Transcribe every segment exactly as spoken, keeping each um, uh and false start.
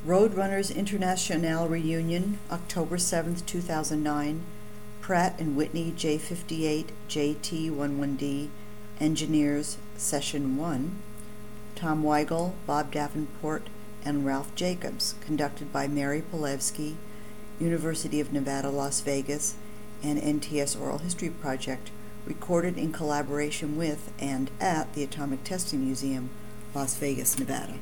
Roadrunners International Reunion, October seventh, two thousand nine. Pratt and Whitney J fifty-eight J T eleven D, Engineers, Session one. Tom Weigel, Bob Davenport, and Ralph Jacobs, conducted by Mary Polewski, University of Nevada, Las Vegas, and N T S Oral History Project, recorded in collaboration with and at the Atomic Testing Museum, Las Vegas, Nevada.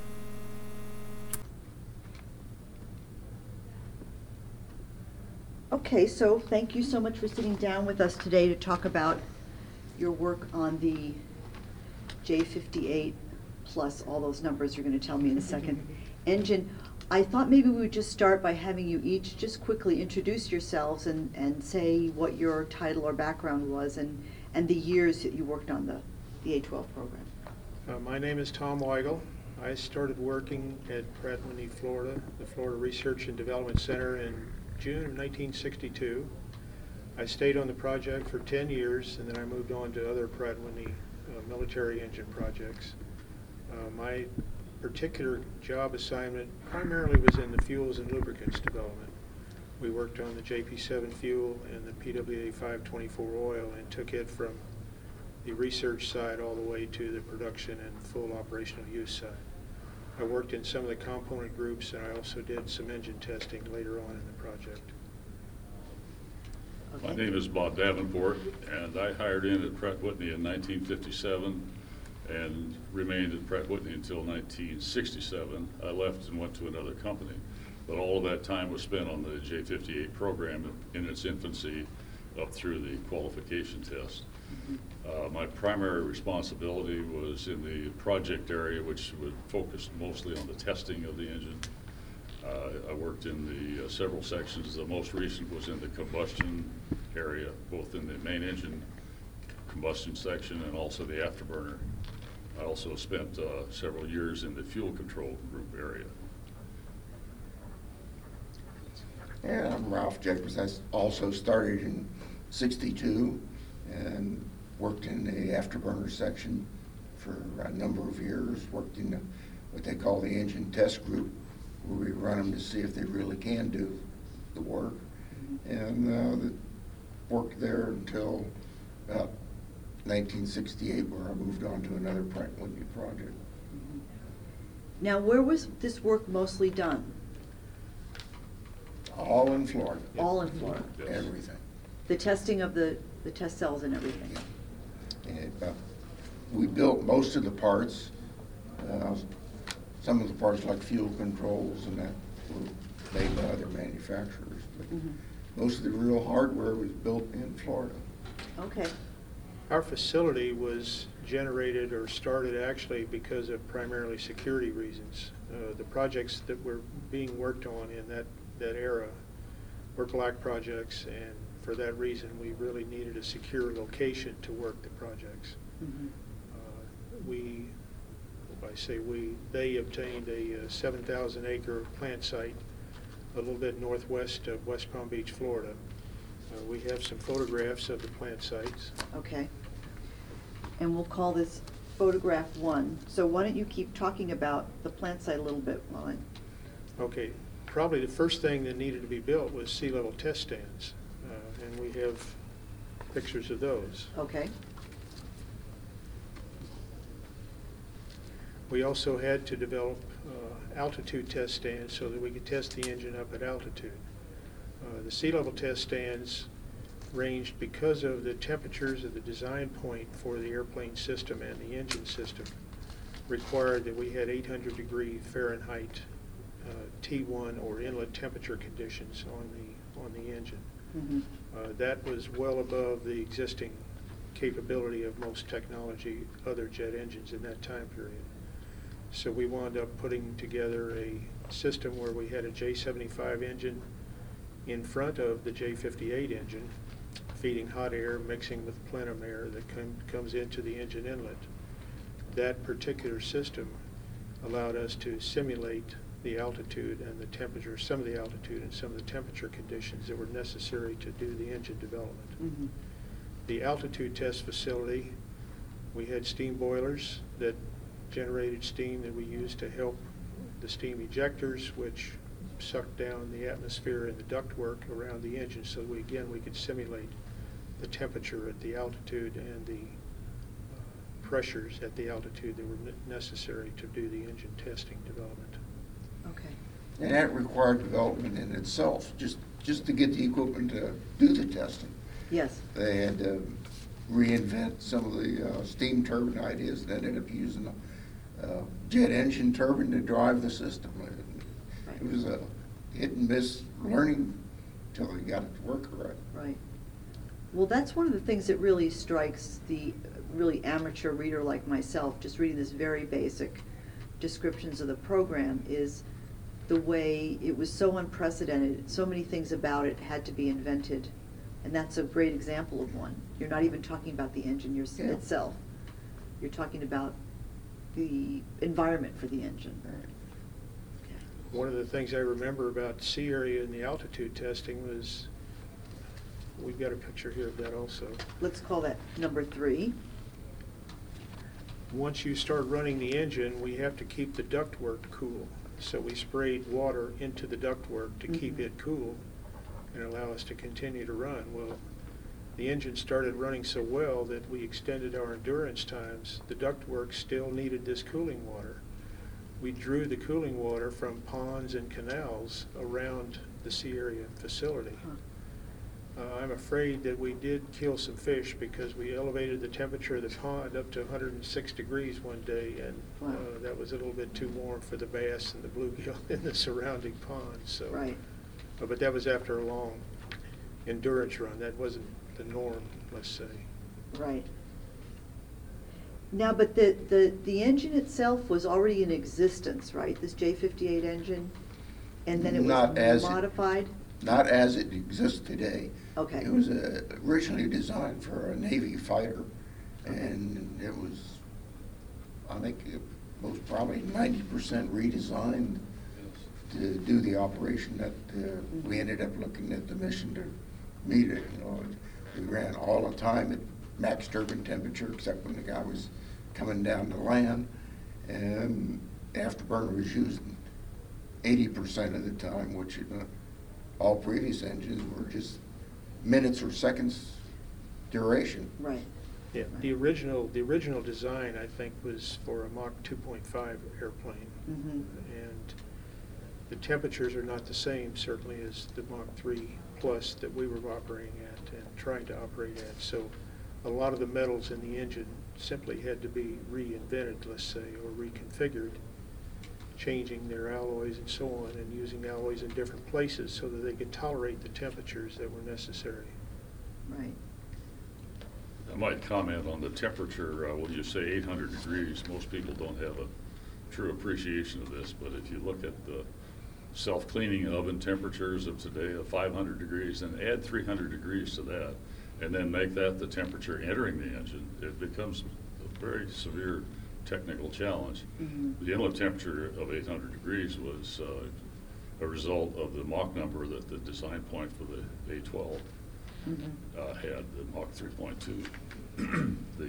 Okay, so thank you so much for sitting down with us today to talk about your work on the J fifty-eight plus all those numbers you're going to tell me in a second engine. I thought maybe we would just start by having you each just quickly introduce yourselves and, and say what your title or background was and, and the years that you worked on the, the A twelve program. Uh, my name is Tom Weigel. I started working at Pratt and Whitney, Florida, the Florida Research and Development Center in June of nineteen sixty-two. I stayed on the project for ten years, and then I moved on to other Pratt and Whitney uh, military engine projects. Uh, my particular job assignment primarily was in the fuels and lubricants development. We worked on the J P seven fuel and the P W A five twenty-four oil and took it from the research side all the way to the production and full operational use side. I worked in some of the component groups, and I also did some engine testing later on in the project. Okay. My name is Bob Davenport, and I hired in at Pratt Whitney in nineteen fifty-seven and remained at Pratt Whitney until nineteen sixty-seven. I left and went to another company, but all of that time was spent on the J fifty-eight program in its infancy up through the qualification test. Uh, my primary responsibility was in the project area, which was focused mostly on the testing of the engine. Uh, I worked in the uh, several sections. The most recent was in the combustion area, both in the main engine combustion section and also the afterburner. I also spent uh, several years in the fuel control group area. Yeah, I'm Ralph Jacobs. I also started in sixty-two and worked in the afterburner section for a number of years. Worked in the, what they call the engine test group, where we run them to see if they really can do the work. And uh, the, worked there until about nineteen sixty-eight, where I moved on to another Pratt and Whitney project. Now, where was this work mostly done? All in Florida. All in Florida? Yes. Everything. The testing of the, the test cells and everything? And, uh, we built most of the parts. Uh, some of the parts like fuel controls and that were made by other manufacturers. But Mm-hmm. most of the real hardware was built in Florida. Okay. Our facility was generated or started actually because of primarily security reasons. Uh, the projects that were being worked on in that, that era were black projects, and for that reason we really needed a secure location to work the projects. Mm-hmm. Uh, we, I say we, they obtained a uh, seven thousand acre plant site a little bit northwest of West Palm Beach, Florida. Uh, we have some photographs of the plant sites. Okay. And we'll call this photograph one. So why don't you keep talking about the plant site a little bit while I... Okay, probably the first thing that needed to be built was sea level test stands, uh, and we have pictures of those. Okay. We also had to develop uh, altitude test stands so that we could test the engine up at altitude. Uh, the sea level test stands ranged because of the temperatures of the design point for the airplane system and the engine system required that we had eight hundred degree Fahrenheit uh, T one or inlet temperature conditions on the on the engine. Mm-hmm. Uh, that was well above the existing capability of most technology, other jet engines in that time period. So we wound up putting together a system where we had a J seventy-five engine in front of the J fifty-eight engine, feeding hot air, mixing with plenum air that com comes into the engine inlet. That particular system allowed us to simulate the altitude and the temperature, some of the altitude and some of the temperature conditions that were necessary to do the engine development. Mm-hmm. The altitude test facility, we had steam boilers that generated steam that we used to help the steam ejectors, which suck down the atmosphere and the ductwork around the engine, so we, again, we could simulate the temperature at the altitude and the uh, pressures at the altitude that were ne- necessary to do the engine testing development. Okay. And that required development in itself, just, just to get the equipment to do the testing. Yes. They had to reinvent some of the uh, steam turbine ideas and ended up using a uh, jet engine turbine to drive the system. It was a hit and miss learning until they got it to work right. Right. Well, that's one of the things that really strikes the really amateur reader like myself, just reading this very basic descriptions of the program, is the way it was so unprecedented. So many things about it had to be invented, and that's a great example of one. You're not even talking about the engine yours- Yeah. itself. You're talking about the environment for the engine. Right. One of the things I remember about sea area and the altitude testing was, we've got a picture here of that also. Let's call that number three. Once you start running the engine, we have to keep the ductwork cool. So we sprayed water into the ductwork to keep Mhm. it cool and allow us to continue to run. Well, the engine started running so well that we extended our endurance times. The ductwork still needed this cooling water. We drew the cooling water from ponds and canals around the sea area facility. Huh. Uh, I'm afraid that we did kill some fish because we elevated the temperature of the pond up to one hundred six degrees one day, and Wow. uh, that was a little bit too warm for the bass and the bluegill in the surrounding ponds. So, Right. uh, but that was after a long endurance run. That wasn't the norm, let's say. Right. Now, but the, the, the engine itself was already in existence, right? This J fifty-eight engine? And then it Not as was it- modified? Not as it exists today. Okay. It was uh, originally designed for a Navy fighter, and it was, I think, it was probably ninety percent redesigned to do the operation that uh, we ended up looking at the mission to meet it. You know, we ran all the time at max turbine temperature, except when the guy was coming down to land, and afterburner was used eighty percent of the time, which uh, all previous engines were just minutes or seconds duration. Right. Yeah, the original, the original design, I think, was for a Mach two point five airplane. Mhm. And the temperatures are not the same, certainly, as the Mach three plus that we were operating at and trying to operate at. So a lot of the metals in the engine simply had to be reinvented, let's say, or reconfigured, changing their alloys and so on, and using alloys in different places so that they could tolerate the temperatures that were necessary. Right. I might comment on the temperature. Uh, when you say eight hundred degrees, most people don't have a true appreciation of this, but if you look at the self-cleaning oven temperatures of today of five hundred degrees, and add three hundred degrees to that, and then make that the temperature entering the engine, it becomes a very severe technical challenge. Mhm. The inlet temperature of eight hundred degrees was uh, a result of the Mach number that the design point for the A twelve Mhm. uh, had, the Mach three point two. The,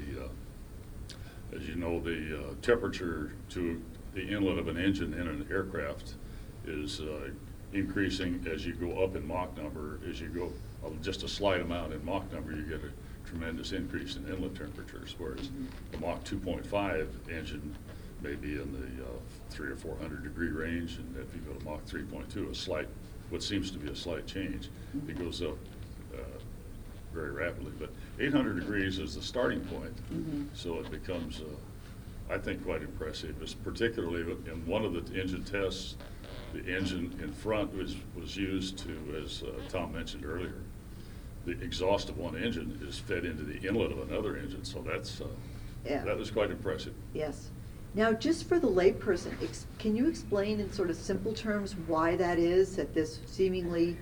uh, as you know, the uh, temperature to the inlet of an engine in an aircraft is uh, increasing as you go up in Mach number. As you go uh, just a slight amount in Mach number, you get a tremendous increase in inlet temperatures, whereas Mhm. the Mach two point five engine may be in the uh, three or four hundred degree range, and if you go to Mach three point two, a slight, what seems to be a slight change, it goes up uh, very rapidly. But eight hundred degrees is the starting point, Mhm. so it becomes, uh, I think, quite impressive. It's particularly in one of the engine tests, the engine in front was, was used to, as uh, Tom mentioned earlier, the exhaust of one engine is fed into the inlet of another engine, so that's, uh, Yeah. that was quite impressive. Yes. Now, just for the layperson, ex- can you explain in sort of simple terms why that is, that this seemingly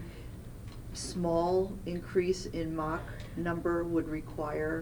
small increase in Mach number would require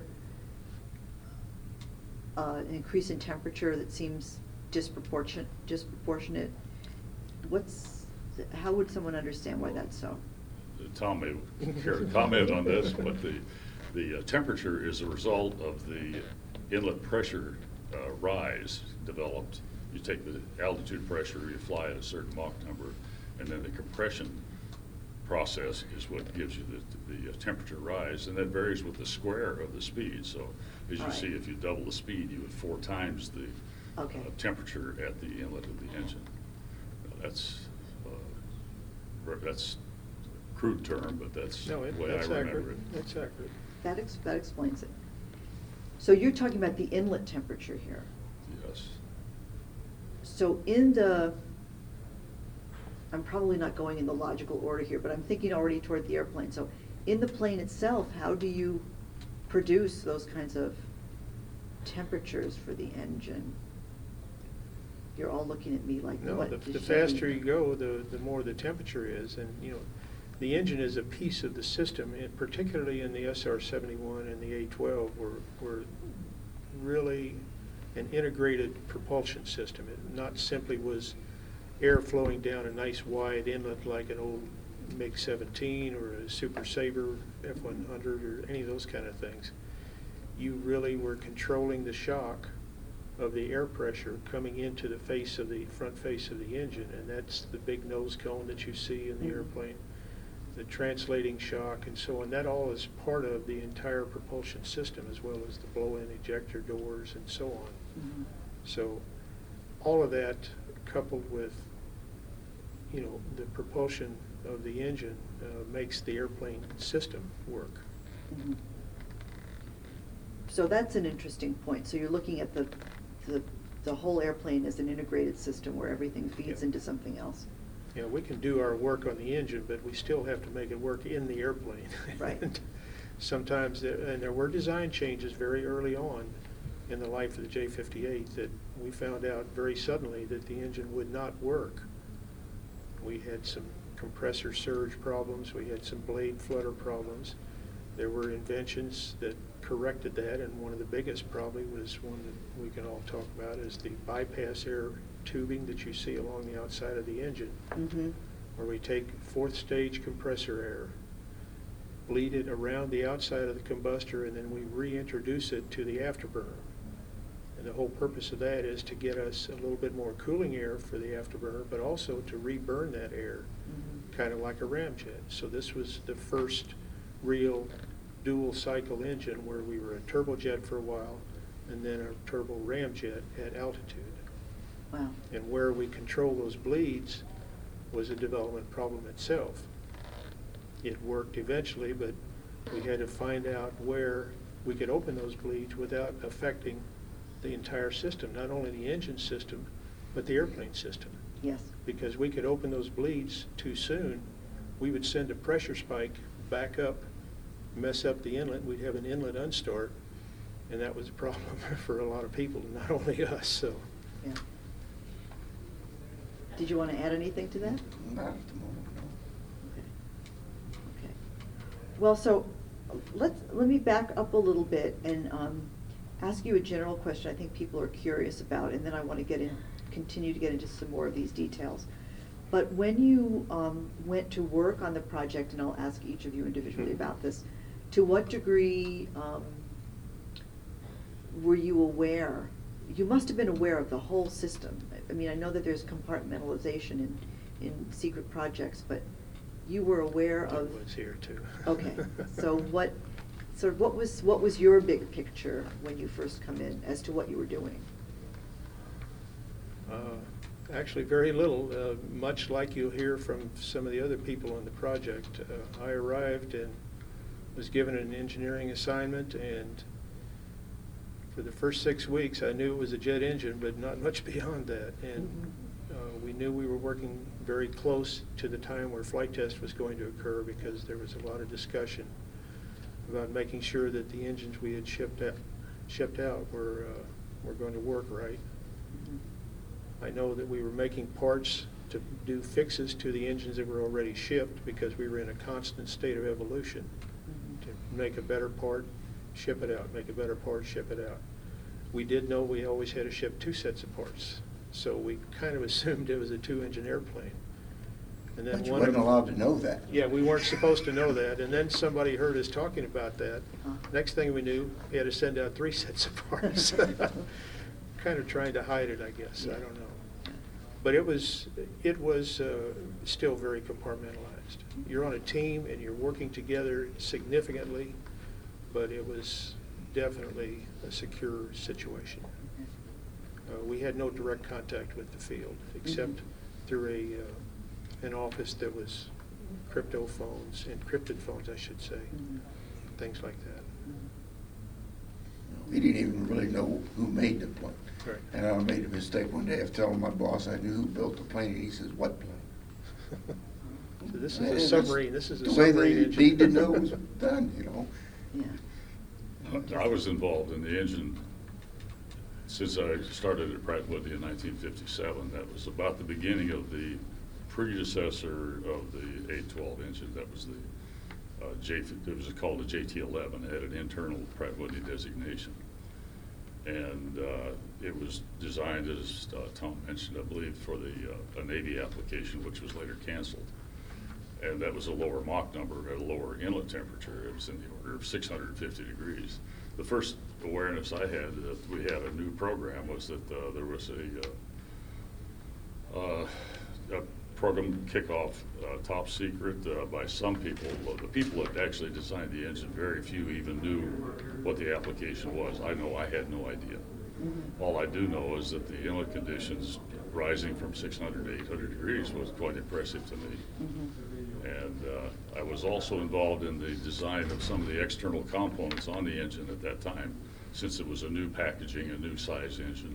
uh, an increase in temperature that seems disproportionate, disproportionate? What's, how would someone understand why that's so? Tom may care to comment on this, but the, the uh, temperature is a result of the inlet pressure uh, rise developed you take the altitude pressure, you fly at a certain Mach number, and then the compression process is what gives you the, the uh, temperature rise, and that varies with the square of the speed. So as you All right. see, if you double the speed, you would four times the Okay. uh, temperature at the inlet of the engine. Now, that's uh, re- that's a crude term, but that's No, it, the way that's I remember accurate, it. that's accurate. That ex, that explains it. So you're talking about the inlet temperature here. Yes. So in the, I'm probably not going in the logical order here, but I'm thinking already toward the airplane. So in the plane itself, how do you produce those kinds of temperatures for the engine? You're all looking at me like, No, what? the, does the Chevy- faster you go, the, the more the temperature is, and, you know, the engine is a piece of the system, and particularly in the S R seventy-one and the A twelve, were, were really an integrated propulsion system. It not simply was air flowing down a nice wide inlet like an old MiG seventeen or a Super Sabre F one hundred or any of those kind of things. You really were controlling the shock of the air pressure coming into the face of the front face of the engine, and that's the big nose cone that you see in the Mhm. airplane, the translating shock and so on. That all is part of the entire propulsion system, as well as the blow-in ejector doors and so on. Mhm. So all of that coupled with, you know, the propulsion of the engine uh, makes the airplane system work. Mhm. So that's an interesting point. So you're looking at the, the, the whole airplane as an integrated system where everything feeds Yeah. into something else. You know, we can do our work on the engine, but we still have to make it work in the airplane. Right. And sometimes, there, and there were design changes very early on in the life of the J fifty-eight that we found out very suddenly that the engine would not work. We had some compressor surge problems, we had some blade flutter problems. There were inventions that corrected that, and one of the biggest probably was one that we can all talk about, is the bypass air tubing that you see along the outside of the engine, Mm-hmm. where we take fourth stage compressor air, bleed it around the outside of the combustor, and then we reintroduce it to the afterburner. And the whole purpose of that is to get us a little bit more cooling air for the afterburner, but also to reburn that air, Mm-hmm. kind of like a ramjet. So this was the first real dual cycle engine where we were a turbojet for a while and then a turbo ramjet at altitude. Wow. And where we control those bleeds was a development problem itself. It worked eventually, but we had to find out where we could open those bleeds without affecting the entire system, not only the engine system, but the airplane system. Yes. Because we could open those bleeds too soon, we would send a pressure spike back up, mess up the inlet, we'd have an inlet unstart, and that was a problem for a lot of people, not only us, so. Yeah. Did you want to add anything to that? Not at the moment, no. Okay. Okay. Well, so let's, let me back up a little bit and um, ask you a general question I think people are curious about, and then I want to get in, continue to get into some more of these details. But when you um, went to work on the project, and I'll ask each of you individually Mhm. about this, to what degree um, were you aware? You must have been aware of the whole system. I mean, I know that there's compartmentalization in, in secret projects, but you were aware It of. was here too. Okay, so what, sort of, what was, what was your big picture when you first come in as to what you were doing? Uh, Actually, very little, uh, much like you'll hear from some of the other people on the project. Uh, I arrived and was given an engineering assignment, and for the first six weeks, I knew it was a jet engine, but not much beyond that. And Mhm. uh, we knew we were working very close to the time where flight test was going to occur, because there was a lot of discussion about making sure that the engines we had shipped out, shipped out were, uh, were going to work right. Mhm. I know that we were making parts to do fixes to the engines that were already shipped, because we were in a constant state of evolution. Mhm. To make a better part, ship it out, make a better part, ship it out. We did know we always had to ship two sets of parts, so we kind of assumed it was a two-engine airplane. And then But you one weren't of- allowed to know that. Yeah, we weren't supposed to know that, and then somebody heard us talking about that. Huh. Next thing we knew, we had to send out three sets of parts. kind of trying to hide it, I guess. Yeah. I don't know. But it was, it was uh, still very compartmentalized. You're on a team and you're working together significantly, but it was definitely a secure situation. Uh, we had no direct contact with the field, except Mhm. through a uh, an office that was crypto phones, encrypted phones, I should say, Mhm. things like that. We didn't even really know who made the plane. Right. And I made a mistake one day of telling my boss I knew who built the plane, and he says, "What plane?" So this is Yeah, a that's submarine. This is a the way submarine they engine. need to know was done, you know. Yeah. I was involved in the engine since I started at Pratt Whitney in nineteen fifty-seven. That was about the beginning of the predecessor of the eight twelve engine. That was the uh, J, it was called a J T eleven. It had an internal Pratt Whitney designation. And uh, it was designed, as uh, Tom mentioned, I believe, for the uh, a Navy application, which was later canceled. And that was a lower Mach number, at a lower inlet temperature. It was in the order of six hundred fifty degrees. The first awareness I had that we had a new program was that uh, there was a, uh, uh, a program kickoff, uh, top secret uh, by some people. The people that actually designed the engine, very few even knew what the application was. I know I had no idea. Mhm. All I do know is that the inlet conditions rising from six hundred to eight hundred degrees was quite impressive to me. Mhm. And uh, I was also involved in the design of some of the external components on the engine at that time, since it was a new packaging, a new size engine.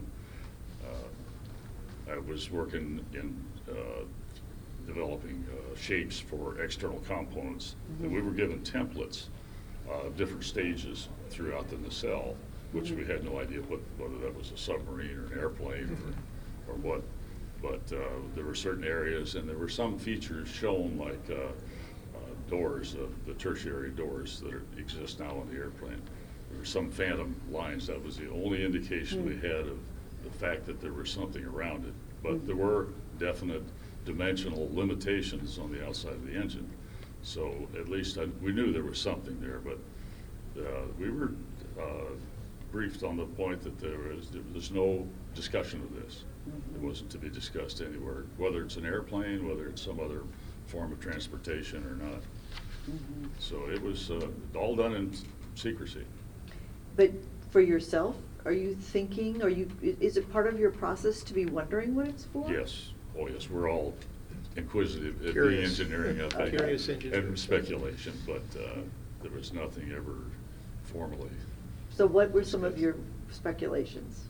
Uh, I was working in uh, developing uh, shapes for external components. Mhm. And we were given templates uh, of different stages throughout the nacelle, which we had no idea what, whether that was a submarine or an airplane or, or what. But uh, there were certain areas, and there were some features shown, like uh, uh, doors, uh, the tertiary doors that are, exist now on the airplane. There were some phantom lines. That was the only indication we had of the fact that there was something around it. But there were definite dimensional limitations on the outside of the engine. So at least I, we knew there was something there, but uh, we were uh, briefed on the point that there was, there was no discussion of this. It wasn't to be discussed anywhere, whether it's an airplane, whether it's some other form of transportation or not. Mhm. So it was uh, all done in secrecy. But for yourself, are you thinking, are you, i- is it part of your process to be wondering what it's for? Yes, oh yes, we're all inquisitive at the Curious. engineering of it. Curious engineers. And speculation, but uh, there was nothing ever formally. So what were some of your speculations?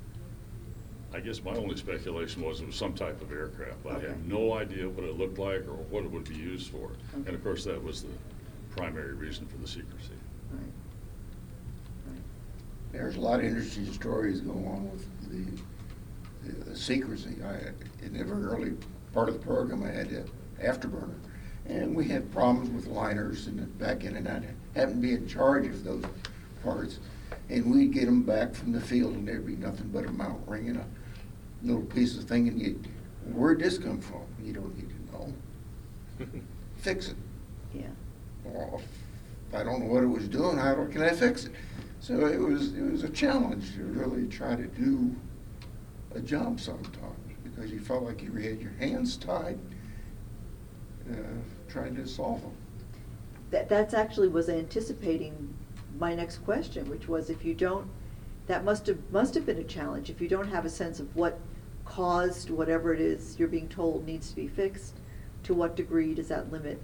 I guess my only speculation was it was some type of aircraft. I Okay. had no idea what it looked like or what it would be used for. And Okay. of course, that was the primary reason for the secrecy. Right. Right. There's a lot of interesting stories going on with the, the, the secrecy. I, in the very early part of the program, I had a afterburner, and we had problems with liners in the back end, and I happened to be in charge of those parts. And we'd get them back from the field, and there'd be nothing but a mount ring and a little piece of thing, and you, where'd this come from? You don't need to know. Fix it. Yeah. Well, if I don't know what it was doing, how do- can I fix it? So it was, it was a challenge to really try to do a job sometimes, because you felt like you had your hands tied, uh, trying to solve them. That, that's actually was anticipating my next question, which was if you don't, that must have, must have been a challenge. If you don't have a sense of what caused whatever it is you're being told needs to be fixed, to what degree does that limit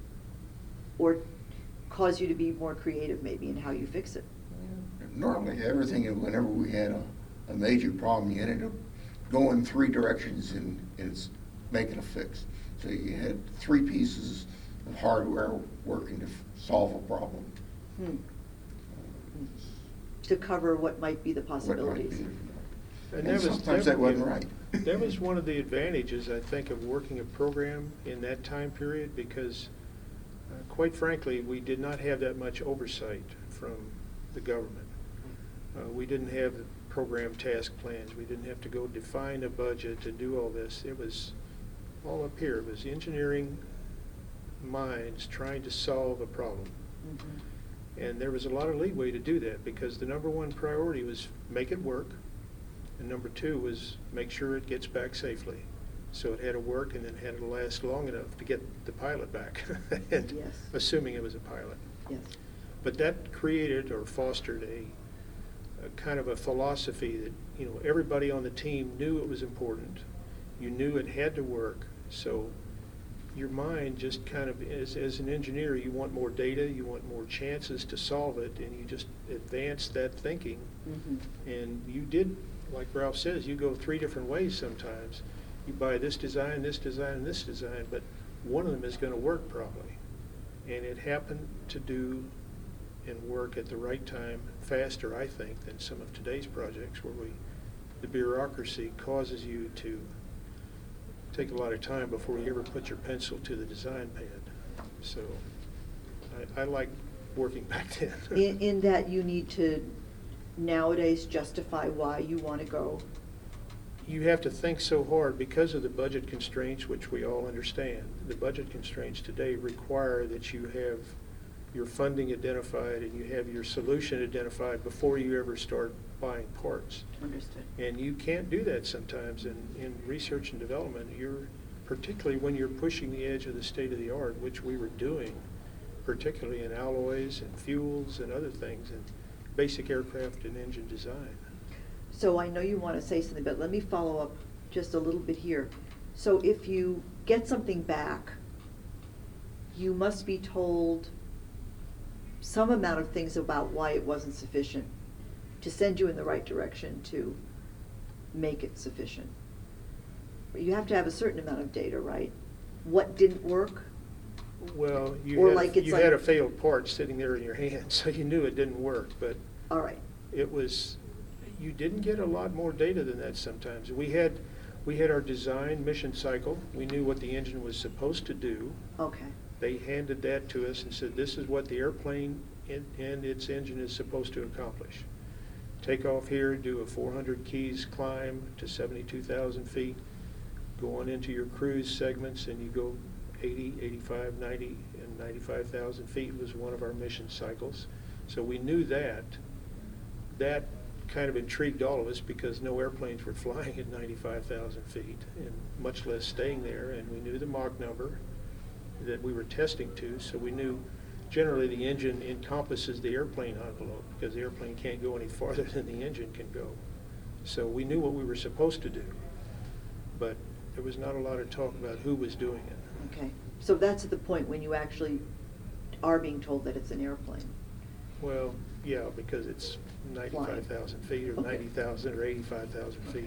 or cause you to be more creative maybe in how you fix it? Normally, everything, whenever we had a, a major problem, you ended up going three directions in, in s- making a fix. So you had three pieces of hardware working to f- solve a problem. Hmm. To cover what might be the What might possibilities. be. And And that was- sometimes that that would wasn't be- right. That was one of the advantages, I think, of working a program in that time period, because uh, quite frankly, we did not have that much oversight from the government. Uh, We didn't have the program task plans. We didn't have to go define a budget to do all this. It was all up here. It was engineering minds trying to solve a problem. Mhm. And there was a lot of leeway to do that, because the number one priority was make it work And number two was make sure it gets back safely. So it had to work and then had to last long enough to get the pilot back, and Yes. assuming it was a pilot. Yes. But that created or fostered a, a kind of a philosophy that, you know, everybody on the team knew it was important. You knew it had to work. So your mind just kind of, as, as an engineer, you want more data, you want more chances to solve it, and you just advance that thinking. Mhm. And you did, like Ralph says, you go three different ways sometimes. You buy this design, this design, and this design, but one of them is going to work probably. And it happened to do and work at the right time faster, I think, than some of today's projects where we, the bureaucracy causes you to take a lot of time before you ever put your pencil to the design pad. So I, I like working back then. In, in that you need to nowadays justify why you want to go. You have to think so hard because of the budget constraints, which we all understand. The budget constraints today require that you have your funding identified and you have your solution identified before you ever start buying parts. Understood. And you can't do that sometimes in, in research and development. You're, particularly when you're pushing the edge of the state of the art, which we were doing, particularly in alloys and fuels and other things, and basic aircraft and engine design. So I know you want to say something, but let me follow up just a little bit here. So if you get something back, you must be told some amount of things about why it wasn't sufficient to send you in the right direction to make it sufficient. You have to have a certain amount of data, right? What didn't work? Well, you, Or had, like it's you had a like- failed part sitting there in your hand, so you knew it didn't work, but All right. it was, you didn't get a lot more data than that sometimes. We had, we had our design mission cycle. We knew what the engine was supposed to do. Okay. They handed that to us and said, this is what the airplane and, and its engine is supposed to accomplish. Take off here, do a four hundred keys climb to seventy-two thousand feet, go on into your cruise segments, and you go eighty, eighty-five, ninety, and ninety-five thousand feet was one of our mission cycles. So we knew that. That kind of intrigued all of us because no airplanes were flying at ninety-five thousand feet, and much less staying there, and we knew the Mach number that we were testing to, so we knew generally the engine encompasses the airplane envelope because the airplane can't go any farther than the engine can go. So we knew what we were supposed to do, but there was not a lot of talk about who was doing it. Okay. So that's at the point when you actually are being told that it's an airplane. Well, yeah, because it's ninety-five thousand feet or Okay. ninety thousand or eighty-five thousand feet.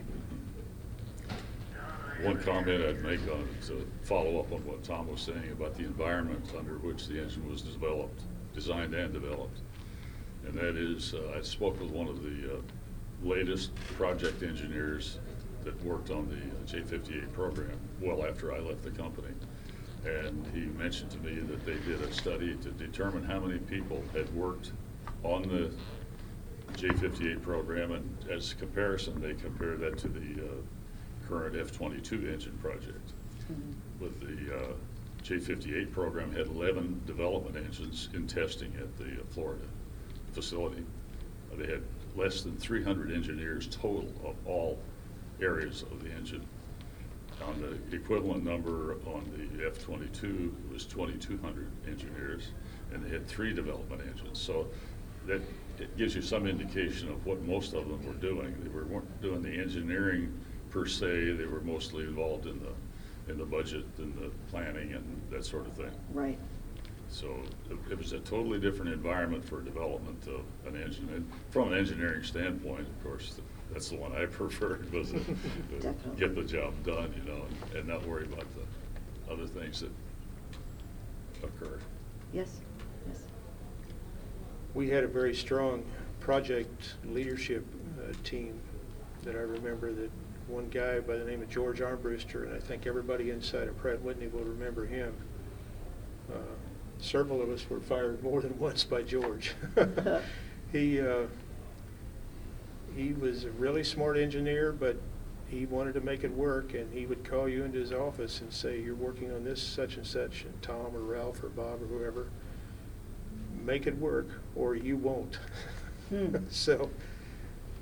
One comment I'd make on it, to follow up on what Tom was saying about the environment under which the engine was developed, designed and developed. And that is, uh, I spoke with one of the uh, latest project engineers that worked on the J fifty-eight program well after I left the company. And he mentioned to me that they did a study to determine how many people had worked on the J fifty-eight program, and as a comparison, they compared that to the uh, current F twenty-two engine project. Mm-hmm. With the uh, J fifty-eight program had eleven development engines in testing at the uh, Florida facility. Uh, they had less than three hundred engineers total of all areas of the engine. On the equivalent number on the F twenty-two, it was twenty-two hundred engineers, and they had three development engines. So that it gives you some indication of what most of them were doing. They were, weren't doing the engineering per se. They were mostly involved in the in the budget and the planning and that sort of thing. Right. So it, it was a totally different environment for development of an engine. And from an engineering standpoint, of course, that's the one I preferred, was to, to get the job done, you know, and, and not worry about the other things that occur. Yes. Yes. We had a very strong project leadership uh, team that I remember, that one guy by the name of George Armbruster, and I think everybody inside of Pratt Whitney will remember him. Uh, several of us were fired more than once by George. he uh, he was a really smart engineer, but he wanted to make it work, and he would call you into his office and say, you're working on this such and such, and Tom or Ralph or Bob or whoever, make it work or you won't. Hmm. So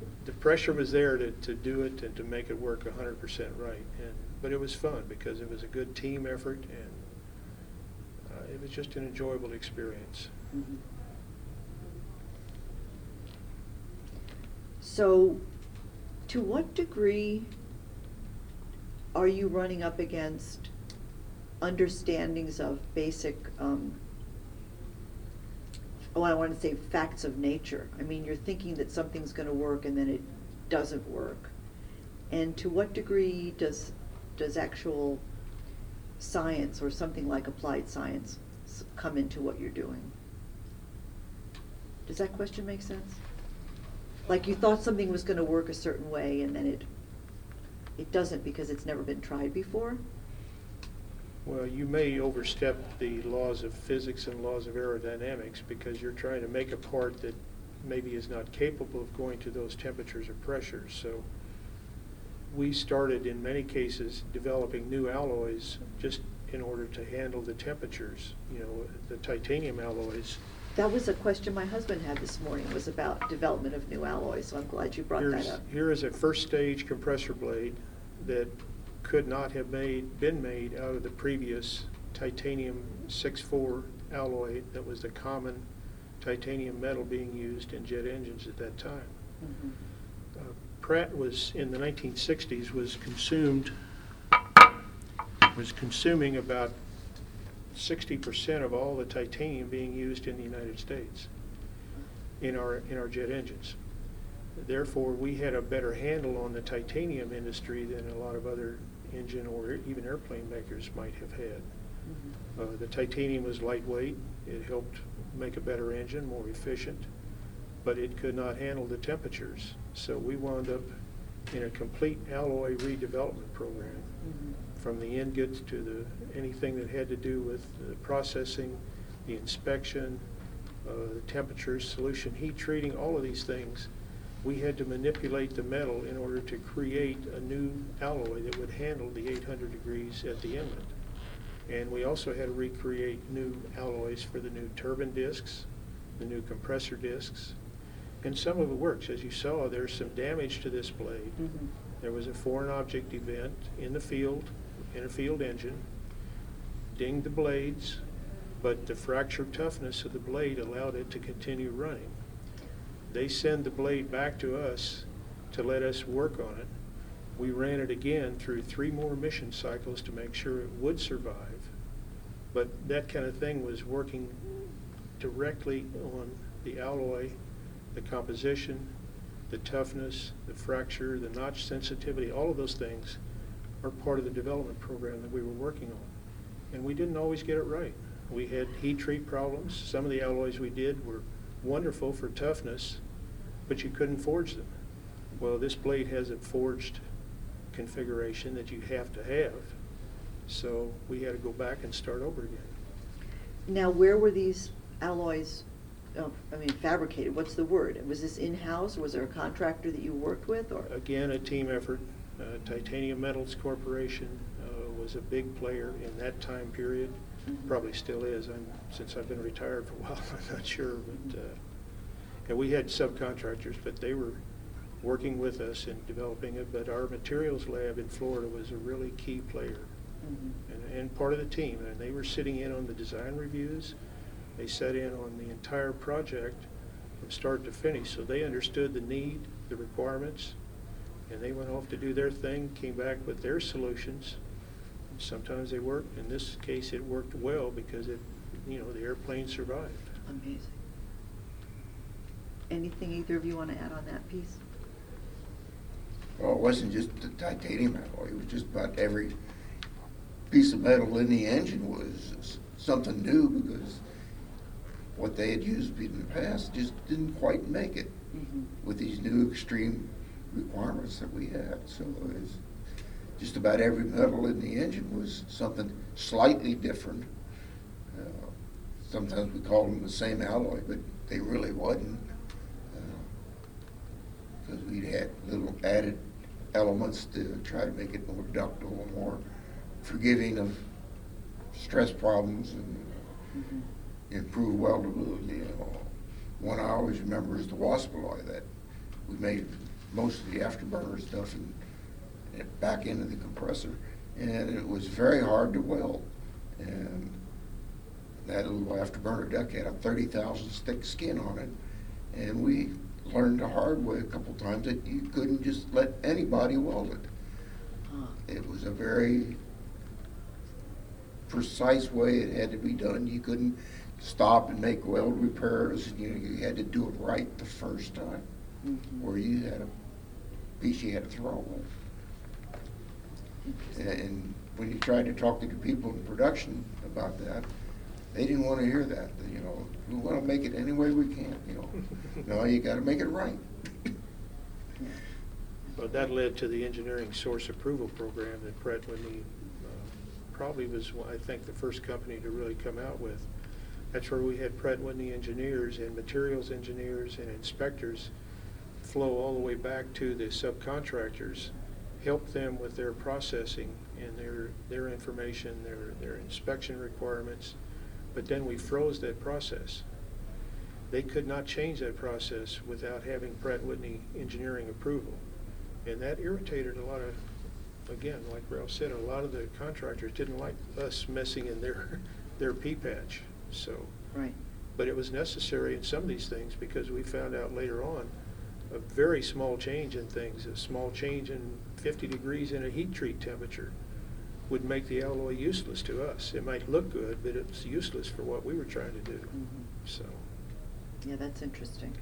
the pressure was there to, to do it and to make it work one hundred percent right. And, but it was fun because it was a good team effort, and uh, it was just an enjoyable experience. Mhm. So, to what degree are you running up against understandings of basic, um, oh, I want to say facts of nature? I mean, you're thinking that something's going to work and then it doesn't work. And to what degree does, does actual science or something like applied science s- come into what you're doing? Does that question make sense? Like you thought something was going to work a certain way and then it, it doesn't because it's never been tried before? Well, you may overstep the laws of physics and laws of aerodynamics because you're trying to make a part that maybe is not capable of going to those temperatures or pressures. So we started, in many cases, developing new alloys just in order to handle the temperatures. You know, the titanium alloys. That was a question my husband had this morning, was about development of new alloys, so I'm glad you brought Here's, that up. here is a first stage compressor blade that could not have made, been made out of the previous titanium six four alloy that was the common titanium metal being used in jet engines at that time. Mhm. Uh, Pratt was, in the nineteen sixties, was consumed, was consuming about sixty percent of all the titanium being used in the United States in our, in our jet engines. Therefore, we had a better handle on the titanium industry than a lot of other engine or even airplane makers might have had. Mhm. Uh, the titanium was lightweight. It helped make a better engine, more efficient, but it could not handle the temperatures. So we wound up in a complete alloy redevelopment program, Mhm. from the ingots to the anything that had to do with the processing, the inspection, uh, the temperatures, solution heat treating, all of these things. We had to manipulate the metal in order to create a new alloy that would handle the eight hundred degrees at the inlet. And we also had to recreate new alloys for the new turbine discs, the new compressor discs. And some of it works. As you saw, there's some damage to this blade. Mhm. There was a foreign object event in the field, in a field engine, dinged the blades, but the fracture toughness of the blade allowed it to continue running. They send the blade back to us to let us work on it. We ran it again through three more mission cycles to make sure it would survive. But that kind of thing was working directly on the alloy, the composition, the toughness, the fracture, the notch sensitivity. All of those things are part of the development program that we were working on. And we didn't always get it right. We had heat treat problems. Some of the alloys we did were wonderful for toughness, but you couldn't forge them. Well, this blade has a forged configuration that you have to have, so we had to go back and start over again. Now, where were these alloys, oh, I mean, fabricated? What's the word? Was this in-house? Was there a contractor that you worked with, or? Again, a team effort. Uh, Titanium Metals Corporation uh, was a big player in that time period. Mhm. Probably still is. I'm, since I've been retired for a while, I'm not sure. But uh, and we had subcontractors, but they were working with us in developing it. But our materials lab in Florida was a really key player Mhm. and, and part of the team. And they were sitting in on the design reviews. They sat in on the entire project from start to finish. So they understood the need, the requirements, and they went off to do their thing, came back with their solutions. Sometimes they worked. In this case, it worked well because it, you know, the airplane survived. Amazing. Anything either of you want to add on that piece? Well, it wasn't just the titanium alloy, it was just about every piece of metal in the engine was something new because what they had used in the past just didn't quite make it Mhm. with these new extreme requirements that we had. So it was just about every metal in the engine was something slightly different. Uh, sometimes we called them the same alloy, but they really wasn't. Because we'd had little added elements to try to make it more ductile and more forgiving of stress problems and Mhm. improve weldability. You know. One I always remember is the wasp alloy that we made most of the afterburner stuff and, and back into the compressor. And it was very hard to weld. And that little afterburner duct had a thirty thousand thick skin on it. And we learned the hard way a couple times that you couldn't just let anybody weld it. Huh. It was a very precise way it had to be done. You couldn't stop and make weld repairs. You know, you had to do it right the first time, Mhm. or you had a piece you had to throw away. Interesting. And when you tried to talk to the people in production about that, they didn't want to hear that. You know, we want to make it any way we can. You know, no, you got to make it right. But that led to the engineering source approval program that Pratt Whitney uh, probably was, I think, the first company to really come out with. That's where we had Pratt Whitney engineers and materials engineers and inspectors flow all the way back to the subcontractors, help them with their processing and their their information, their their inspection requirements. But then we froze that process. They could not change that process without having Pratt Whitney engineering approval. And that irritated a lot of, again, like Ralph said, a lot of the contractors didn't like us messing in their their pea patch. So, Right. but it was necessary in some of these things because we found out later on a very small change in things, a small change in fifty degrees in a heat treat temperature would make the alloy useless to us. It might look good, but it's useless for what we were trying to do. Mhm. So, Yeah, that's interesting.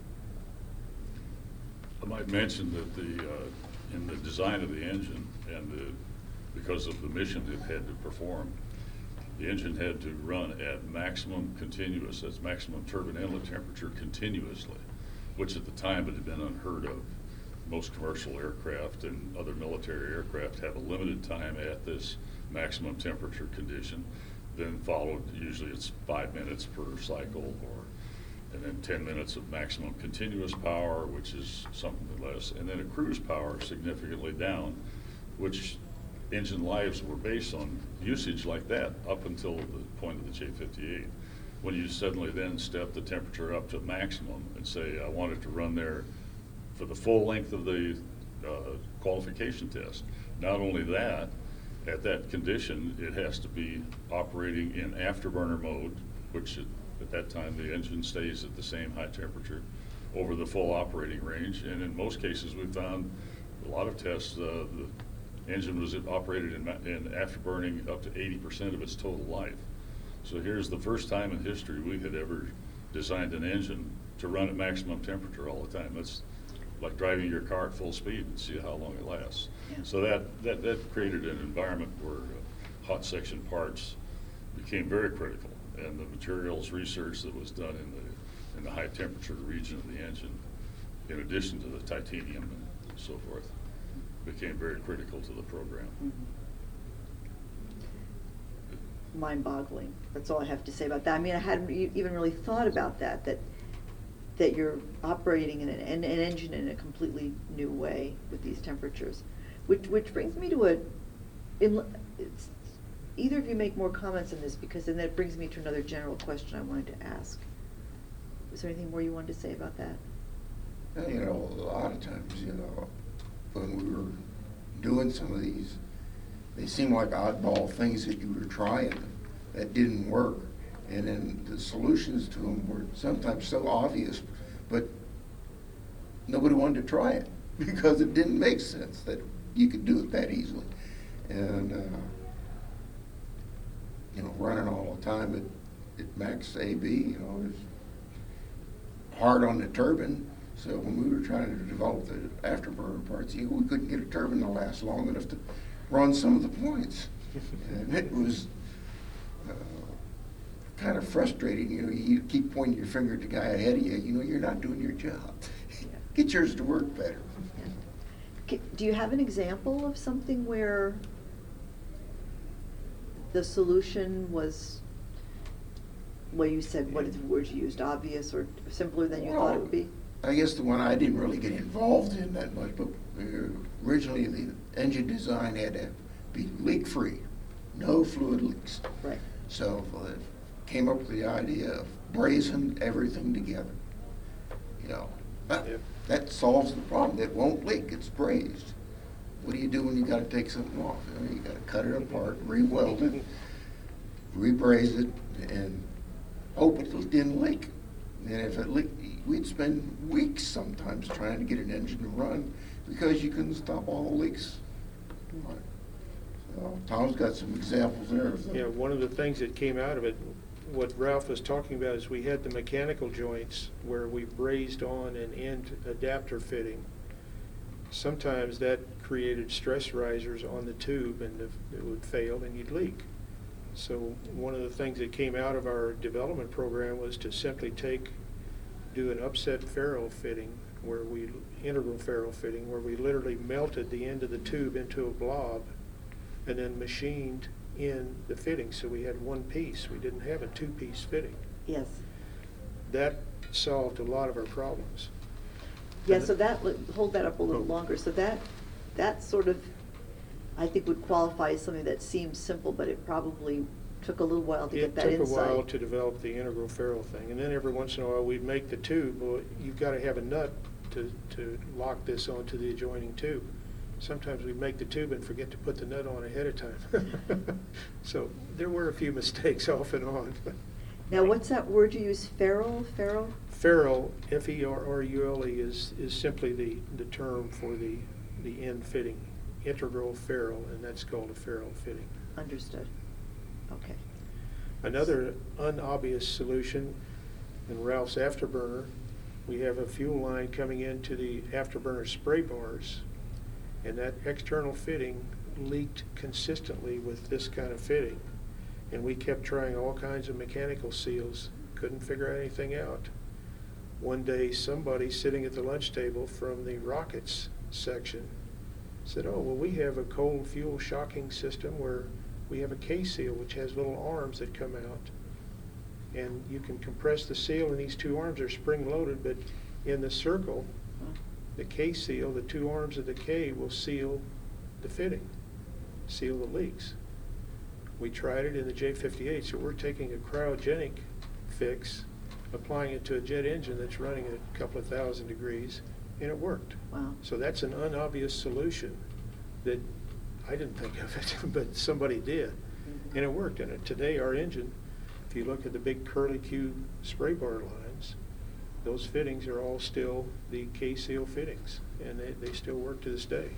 I might mention that the, uh, in the design of the engine and the, because of the mission it had to perform, the engine had to run at maximum continuous, that's maximum turbine inlet temperature continuously, which at the time it had been unheard of. Most commercial aircraft and other military aircraft have a limited time at this maximum temperature condition, then followed, usually it's five minutes per cycle, or and then ten minutes of maximum continuous power, which is something less, and then a cruise power significantly down, which engine lives were based on usage like that up until the point of the J fifty-eight. When you suddenly then step the temperature up to maximum and say, I want it to run there for the full length of the uh, qualification test. Not only that, at that condition, it has to be operating in afterburner mode, which it, at that time the engine stays at the same high temperature over the full operating range. And in most cases, we found a lot of tests, uh, the engine was operated in, in afterburning up to eighty percent of its total life. So here's the first time in history we had ever designed an engine to run at maximum temperature all the time. That's like driving your car at full speed and see how long it lasts. Yeah. So that, that, that created an environment where uh, hot section parts became very critical, and the materials research that was done in the, in the high temperature region of the engine, in addition to the titanium and so forth, became very critical to the program. Mhm. Mind-boggling. That's all I have to say about that. I mean, I hadn't e- even really thought about that, that that you're operating in an, an, an engine in a completely new way with these temperatures. Which which brings me to a, in, it's, either of you make more comments on this, because then that brings me to another general question I wanted to ask. Was there anything more you wanted to say about that? You know, a lot of times, you know, when we were doing some of these, they seemed like oddball things that you were trying that didn't work. And then the solutions to them were sometimes so obvious, but nobody wanted to try it because it didn't make sense that you could do it that easily. And, uh, you know, running all the time at, at max A B, you know, it was hard on the turbine. So when we were trying to develop the afterburner parts, you know, we couldn't get a turbine to last long enough to run some of the points. And it was uh, kind of frustrating. You know, you keep pointing your finger at the guy ahead of you. You know, you're not doing your job. Yeah. Get yours to work better. Yeah. K- Do you have an example of something where the solution was, well, you said, what are the words you used, obvious or simpler than you thought it would be? I guess the one I didn't really get involved in that much, but uh, originally the engine design had to be leak-free, no fluid leaks. Right. So uh, came up with the idea of brazing everything together. You know, uh, Yep. that solves the problem. It won't leak, it's brazed. What do you do when you gotta take something off? I mean, you gotta cut it apart, re-weld it, re-braze it, and hope it didn't leak. And if it leaked, we'd spend weeks sometimes trying to get an engine to run because you couldn't stop all the leaks. So Tom's got some examples there. of the- Yeah, one of the things that came out of it, what Ralph was talking about, is we had the mechanical joints where we brazed on an end adapter fitting. Sometimes that created stress risers on the tube, and the- it would fail and you'd leak. So one of the things that came out of our development program was to simply take, do an upset ferrule fitting, where we, integral ferrule fitting, where we literally melted the end of the tube into a blob and then machined in the fitting, so we had one piece. We didn't have a two-piece fitting. Yes. That solved a lot of our problems. Yeah, And so the- that, let- hold that up a little Oh. longer. So that, that sort of, I think would qualify as something that seems simple, but it probably took a little while to get that It took a while insight. to develop the integral ferrule thing, and then every once in a while, we'd make the tube. Well, you've got to have a nut to, to lock this onto the adjoining tube. Sometimes we'd make the tube and forget to put the nut on ahead of time. So there were a few mistakes off and on. Now, what's that word you use, ferrule, ferrule? Ferrule, F E R R U L E, is, is simply the, the term for the, the end fitting. Integral ferrule, and that's called a ferrule fitting. Understood. Okay. Another unobvious solution in Ralph's Afterburner, we have a fuel line coming into the Afterburner spray bars, and that external fitting leaked consistently with this kind of fitting. And we kept trying all kinds of mechanical seals, couldn't figure anything out. One day, somebody sitting at the lunch table from the rockets section said, oh, well, we have a cold fuel shocking system where we have a K-seal which has little arms that come out. And you can compress the seal, and these two arms are spring-loaded, but in the circle, the K-seal, the two arms of the K, will seal the fitting, seal the leaks. We tried it in the J fifty-eight, so we're taking a cryogenic fix, applying it to a jet engine that's running at a couple of thousand degrees, and it worked. Wow. So that's an unobvious solution that I didn't think of it, but somebody did, and it worked. And today our engine, if you look at the big curly Q spray bar lines, those fittings are all still the K-seal fittings, and they, they still work to this day.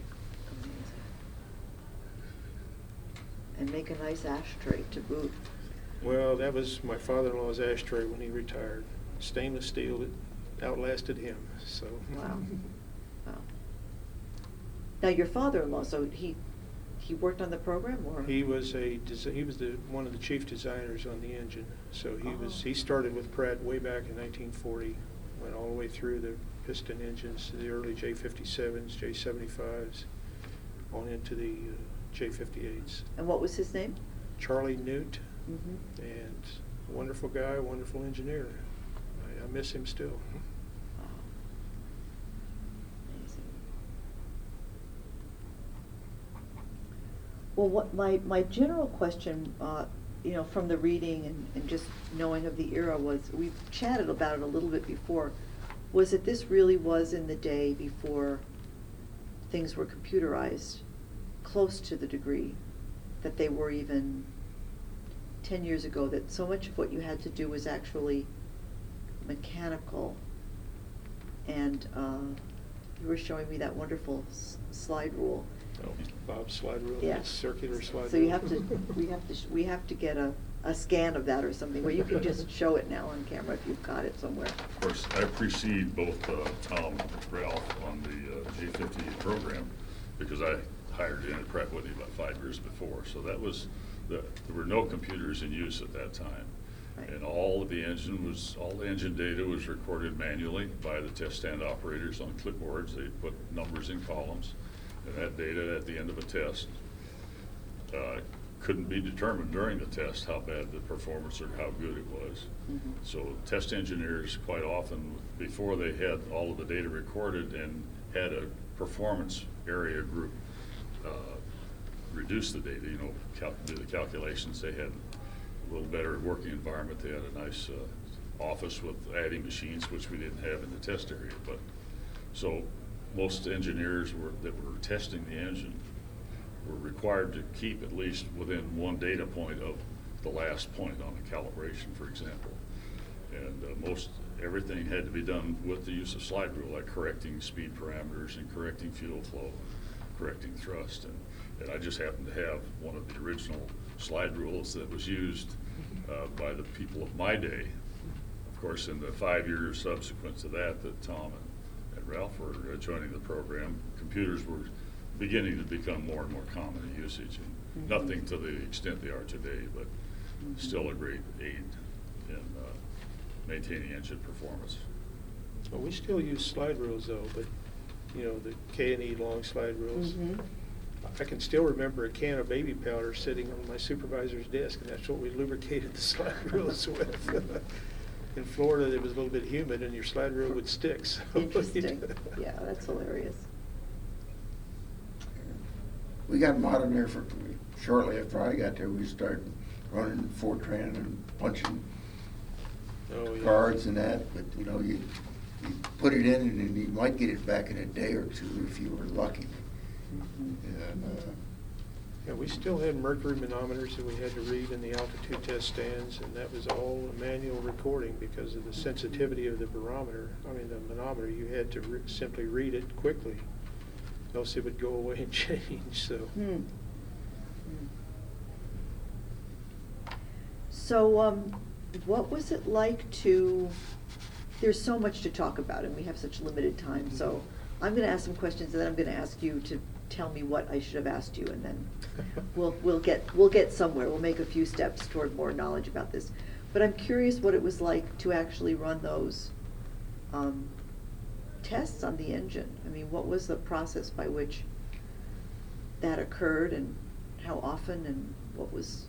And make a nice ashtray to boot. Well, that was my father-in-law's ashtray when he retired. Stainless steel, it outlasted him, so. Wow. Wow. Now, your father-in-law, so he, he worked on the program, or? He was a, desi- he was the, one of the chief designers on the engine. So he was, Oh. he started with Pratt way back in nineteen forty, went all the way through the piston engines to the early J fifty-sevens, J seventy-fives, on into the uh, J fifty-eights. And what was his name? Charlie Newt, Mm-hmm. and wonderful guy, wonderful engineer. I, I miss him still. Wow. Amazing. Well, what my, my general question, uh, you know, from the reading and, and just knowing of the era was, we've chatted about it a little bit before, was that this really was in the day before things were computerized, close to the degree that they were even ten years ago, that so much of what you had to do was actually mechanical. And uh, you were showing me that wonderful s- slide rule. Oh, Bob's slide rule, Yeah. it's circular slide rule. So you have to, we have to, sh- we have to get a, a scan of that or something, where you can just show it now on camera if you've got it somewhere. Of course, I precede both uh, Tom and Ralph on the uh, J fifty-eight program because I hired in at Pratt Whitney about five years before. So that was, the, there were no computers in use at that time. Right. And all of the engine was, all the engine data was recorded manually by the test stand operators on clipboards. They put numbers in columns, and that data at the end of a test uh, couldn't be determined during the test how bad the performance or how good it was. Mhm. So test engineers quite often, before they had all of the data recorded and had a performance area group uh, reduce the data, you know, cal do the calculations, they had a little better working environment. They had a nice uh, office with adding machines, which we didn't have in the test area. But So most engineers were, that were testing the engine were required to keep at least within one data point of the last point on a calibration, for example. And uh, most, everything had to be done with the use of slide rule, like correcting speed parameters and correcting fuel flow, correcting thrust. And, and I just happened to have one of the original slide rules that was used uh, by the people of my day. Of course, in the five years subsequent to that, that Tom and, and Ralph were uh, joining the program, computers were beginning to become more and more common in usage, and mm-hmm. nothing to the extent they are today, but mm-hmm. still a great aid in uh, maintaining engine performance. Well, we still use slide rules though, but you know, the K and E long slide rules. Mm-hmm. I can still remember a can of baby powder sitting on my supervisor's desk, and that's what we lubricated the slide rules with. In Florida, it was a little bit humid, and your slide rule would stick. So Interesting. Yeah, that's hilarious. We got modern there for, shortly after I got there, we started running Fortran and punching oh, yeah. cards and that, but you know, you, you put it in and you might get it back in a day or two if you were lucky. Mm-hmm. And, uh, Yeah, we still had mercury manometers that we had to read in the altitude test stands, and that was all a manual recording because of the sensitivity of the barometer. I mean, the manometer, you had to re simply read it quickly, else it would go away and change. So. Hmm. So, um, what was it like to? There's so much to talk about, and we have such limited time. Mm-hmm. So, I'm going to ask some questions, and then I'm going to ask you to tell me what I should have asked you, and then we'll we'll get we'll get somewhere. We'll make a few steps toward more knowledge about this. But I'm curious what it was like to actually run those um, tests on the engine. I mean, what was the process by which that occurred, and how often, and what was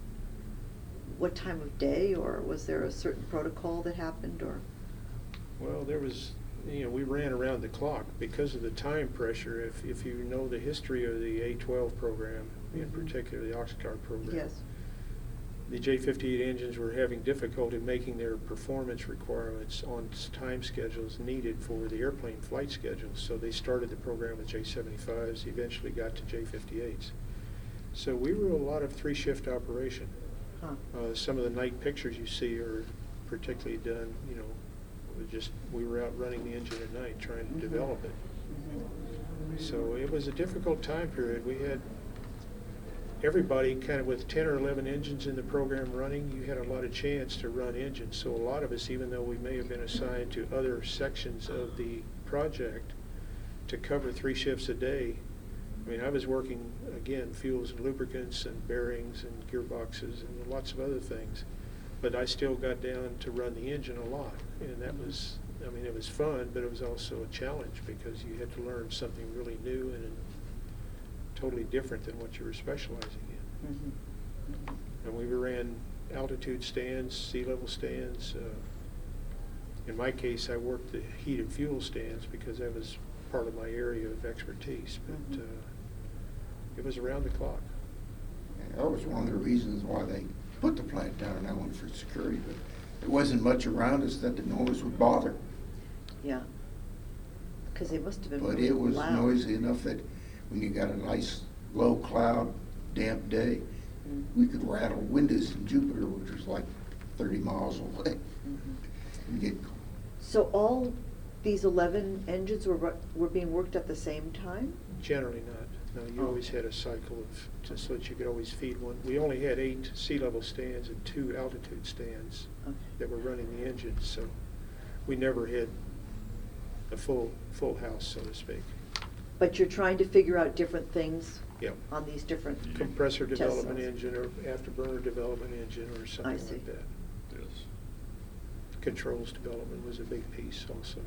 what time of day, or was there a certain protocol that happened, or? Well, there was. You know, we ran around the clock because of the time pressure. If, if you know the history of the A twelve program, mm-hmm. in particular the Oxcart program, yes. the J fifty-eight engines were having difficulty making their performance requirements on time schedules needed for the airplane flight schedules. So they started the program with J seventy-fives, eventually got to J fifty-eights. So we were a lot of three-shift operation. Huh. Uh, some of the night pictures you see are particularly done, you know, we just we were out running the engine at night trying to mm-hmm. develop it. Mm-hmm. So it was a difficult time period. We had everybody kind of with ten or eleven engines in the program running. You had a lot of chance to run engines. So a lot of us, even though we may have been assigned to other sections of the project to cover three shifts a day, I mean, I was working, again, fuels and lubricants and bearings and gearboxes and lots of other things. But I still got down to run the engine a lot, and that was, I mean, it was fun, but it was also a challenge because you had to learn something really new and totally different than what you were specializing in. Mm-hmm. Mm-hmm. And we ran altitude stands, sea level stands. Uh, in my case, I worked the heated fuel stands because that was part of my area of expertise, but mm-hmm. uh, it was around the clock. Yeah, that was one of the reasons why they put the plant down in that one for security, but there wasn't much around us that the noise would bother. Yeah, because it must have been But really it was loud. noisy enough that when you got a nice low cloud, damp day, mm-hmm. we could rattle windows in Jupiter, which was like thirty miles away. Mm-hmm. and get So all these eleven engines were were being worked at the same time? Generally not. No, you oh. always had a cycle of, just so that you could always feed one. We only had eight sea level stands and two altitude stands okay. that were running the engines, so we never had a full full house, so to speak. But you're trying to figure out different things yep. on these different compressor development cells. engine or afterburner development engine or something I see. like that. Yes. Controls development was a big piece also.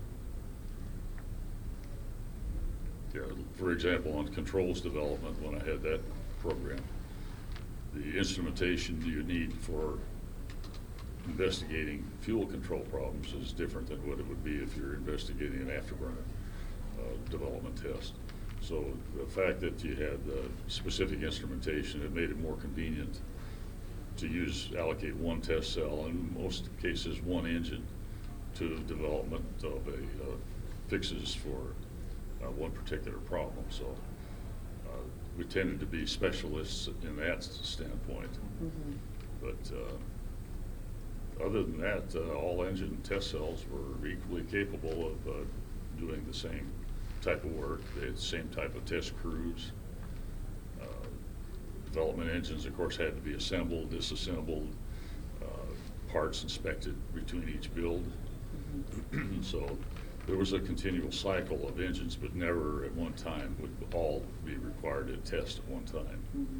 Yeah, for example, on controls development, when I had that program, the instrumentation you need for investigating fuel control problems is different than what it would be if you're investigating an afterburner uh, development test. So the fact that you had uh, specific instrumentation, it made it more convenient to use, allocate one test cell, in most cases one engine, to development of a uh, fixes for uh, one particular problem. So uh, we tended to be specialists in that standpoint. Mm-hmm. But uh, other than that, uh, all engine test cells were equally capable of uh, doing the same type of work. They had the same type of test crews. Uh, development engines, of course, had to be assembled, disassembled, uh, parts inspected between each build. Mm-hmm. So there was a continual cycle of engines, but never at one time would all be required to test at one time. Mm-hmm.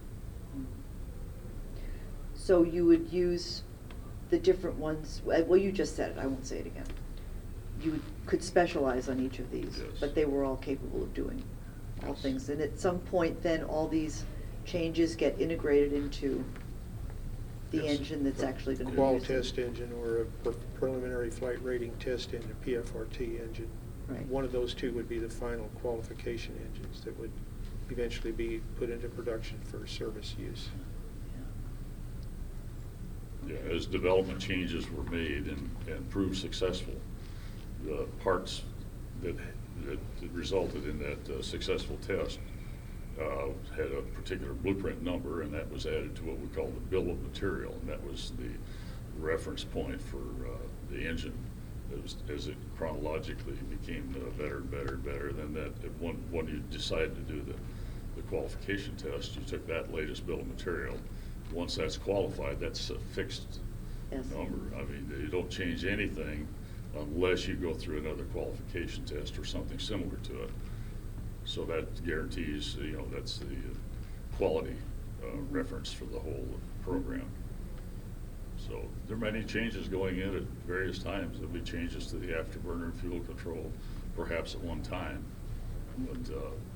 So you would use the different ones, well, you just said it, I won't say it again. You would- could specialize on each of these, Yes. but they were all capable of doing all Yes. things. And at some point, then, all these changes get integrated into the Yes. engine that's actually going to be Qual used. test engine or a pre- preliminary flight rating test engine, P F R T engine. Right. One of those two would be the final qualification engines that would eventually be put into production for service use. Yeah, as development changes were made and, and proved successful, the parts that, that resulted in that uh, successful test uh, had a particular blueprint number, and that was added to what we call the bill of material, and that was the reference point for uh, the engine. It was, as it chronologically became uh, better and better and better, then that if when, when you decided to do the, the qualification test, you took that latest bill of material. Once that's qualified, that's a fixed Yes. number. I mean, you don't change anything unless you go through another qualification test or something similar to it. So that guarantees, you know, that's the quality uh, reference for the whole program. So there are many changes going in at various times. There'll be changes to the afterburner fuel control, perhaps at one time. But uh,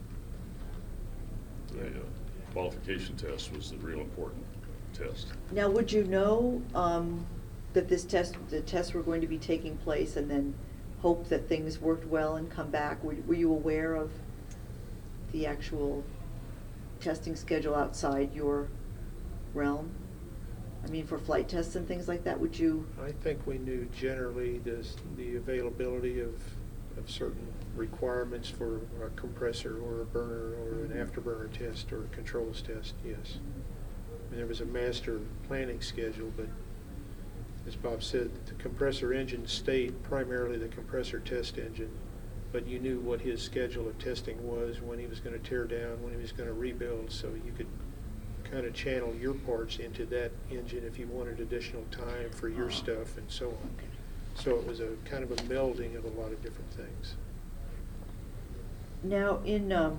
the uh, qualification test was the real important test. Now, would you know um, that this test, the tests were going to be taking place, and then hope that things worked well and come back? Were, were you aware of the actual testing schedule outside your realm? I mean, for flight tests and things like that, would you? I think we knew generally this, the availability of, of certain requirements for a compressor or a burner or an afterburner test or a controls test, yes. And there was a master planning schedule, but as Bob said, the compressor engine stayed primarily the compressor test engine, but you knew what his schedule of testing was, when he was going to tear down, when he was going to rebuild, so you could kind of channel your parts into that engine if you wanted additional time for your Ah. stuff and so on. So it was a kind of a melding of a lot of different things. Now, in, um,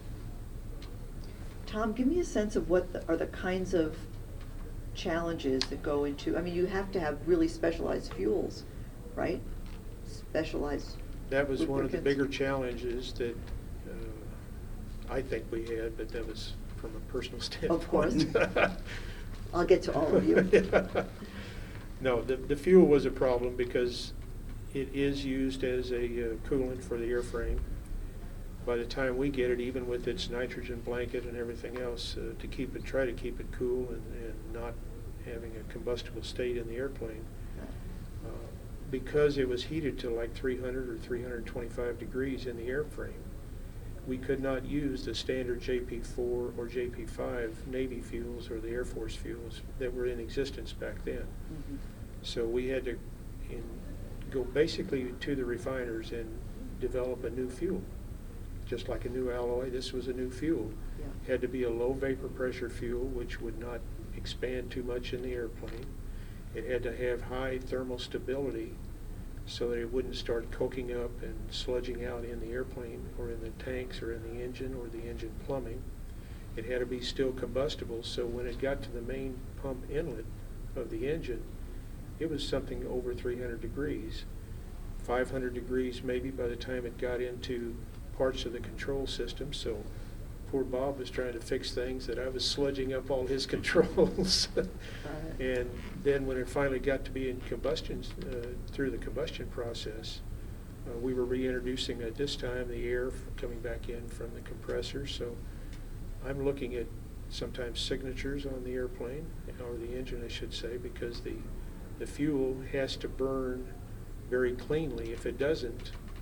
Tom, give me a sense of what the, are the kinds of challenges that go into, I mean, you have to have really specialized fuels, right? Specialized. That was one of the lubricants. bigger challenges that uh, I think we had, but that was from a personal standpoint. Of course. I'll get to all of you. No, the, the fuel was a problem because it is used as a uh, coolant for the airframe. By the time we get it, even with its nitrogen blanket and everything else, uh, to keep it, try to keep it cool and, and not having a combustible state in the airplane. Uh, because it was heated to like three hundred or three hundred twenty-five degrees in the airframe, we could not use the standard J P four or J P five Navy fuels or the Air Force fuels that were in existence back then. Mhm. So we had to in, go basically to the refiners and develop a new fuel. Just like a new alloy, this was a new fuel. Yeah. Had to be a low vapor pressure fuel, which would not expand too much in the airplane. It had to have high thermal stability so that it wouldn't start coking up and sludging out in the airplane or in the tanks or in the engine or the engine plumbing. It had to be still combustible, so when it got to the main pump inlet of the engine, it was something over three hundred degrees. five hundred degrees maybe by the time it got into parts of the control system, so poor Bob was trying to fix things that I was sludging up all his controls. And then when it finally got to be in combustion, uh, through the combustion process, uh, we were reintroducing at this time the air f- coming back in from the compressor, so I'm looking at sometimes signatures on the airplane, or the engine I should say, because the, the fuel has to burn very cleanly. If it doesn't,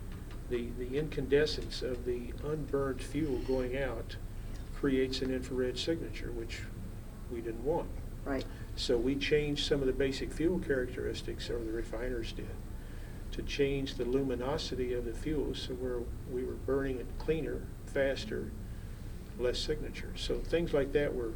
the, the incandescence of the unburned fuel going out creates an infrared signature, which we didn't want. Right. So we changed some of the basic fuel characteristics, or the refiners did, to change the luminosity of the fuel, so we're, we were burning it cleaner, faster, less signature. So things like that were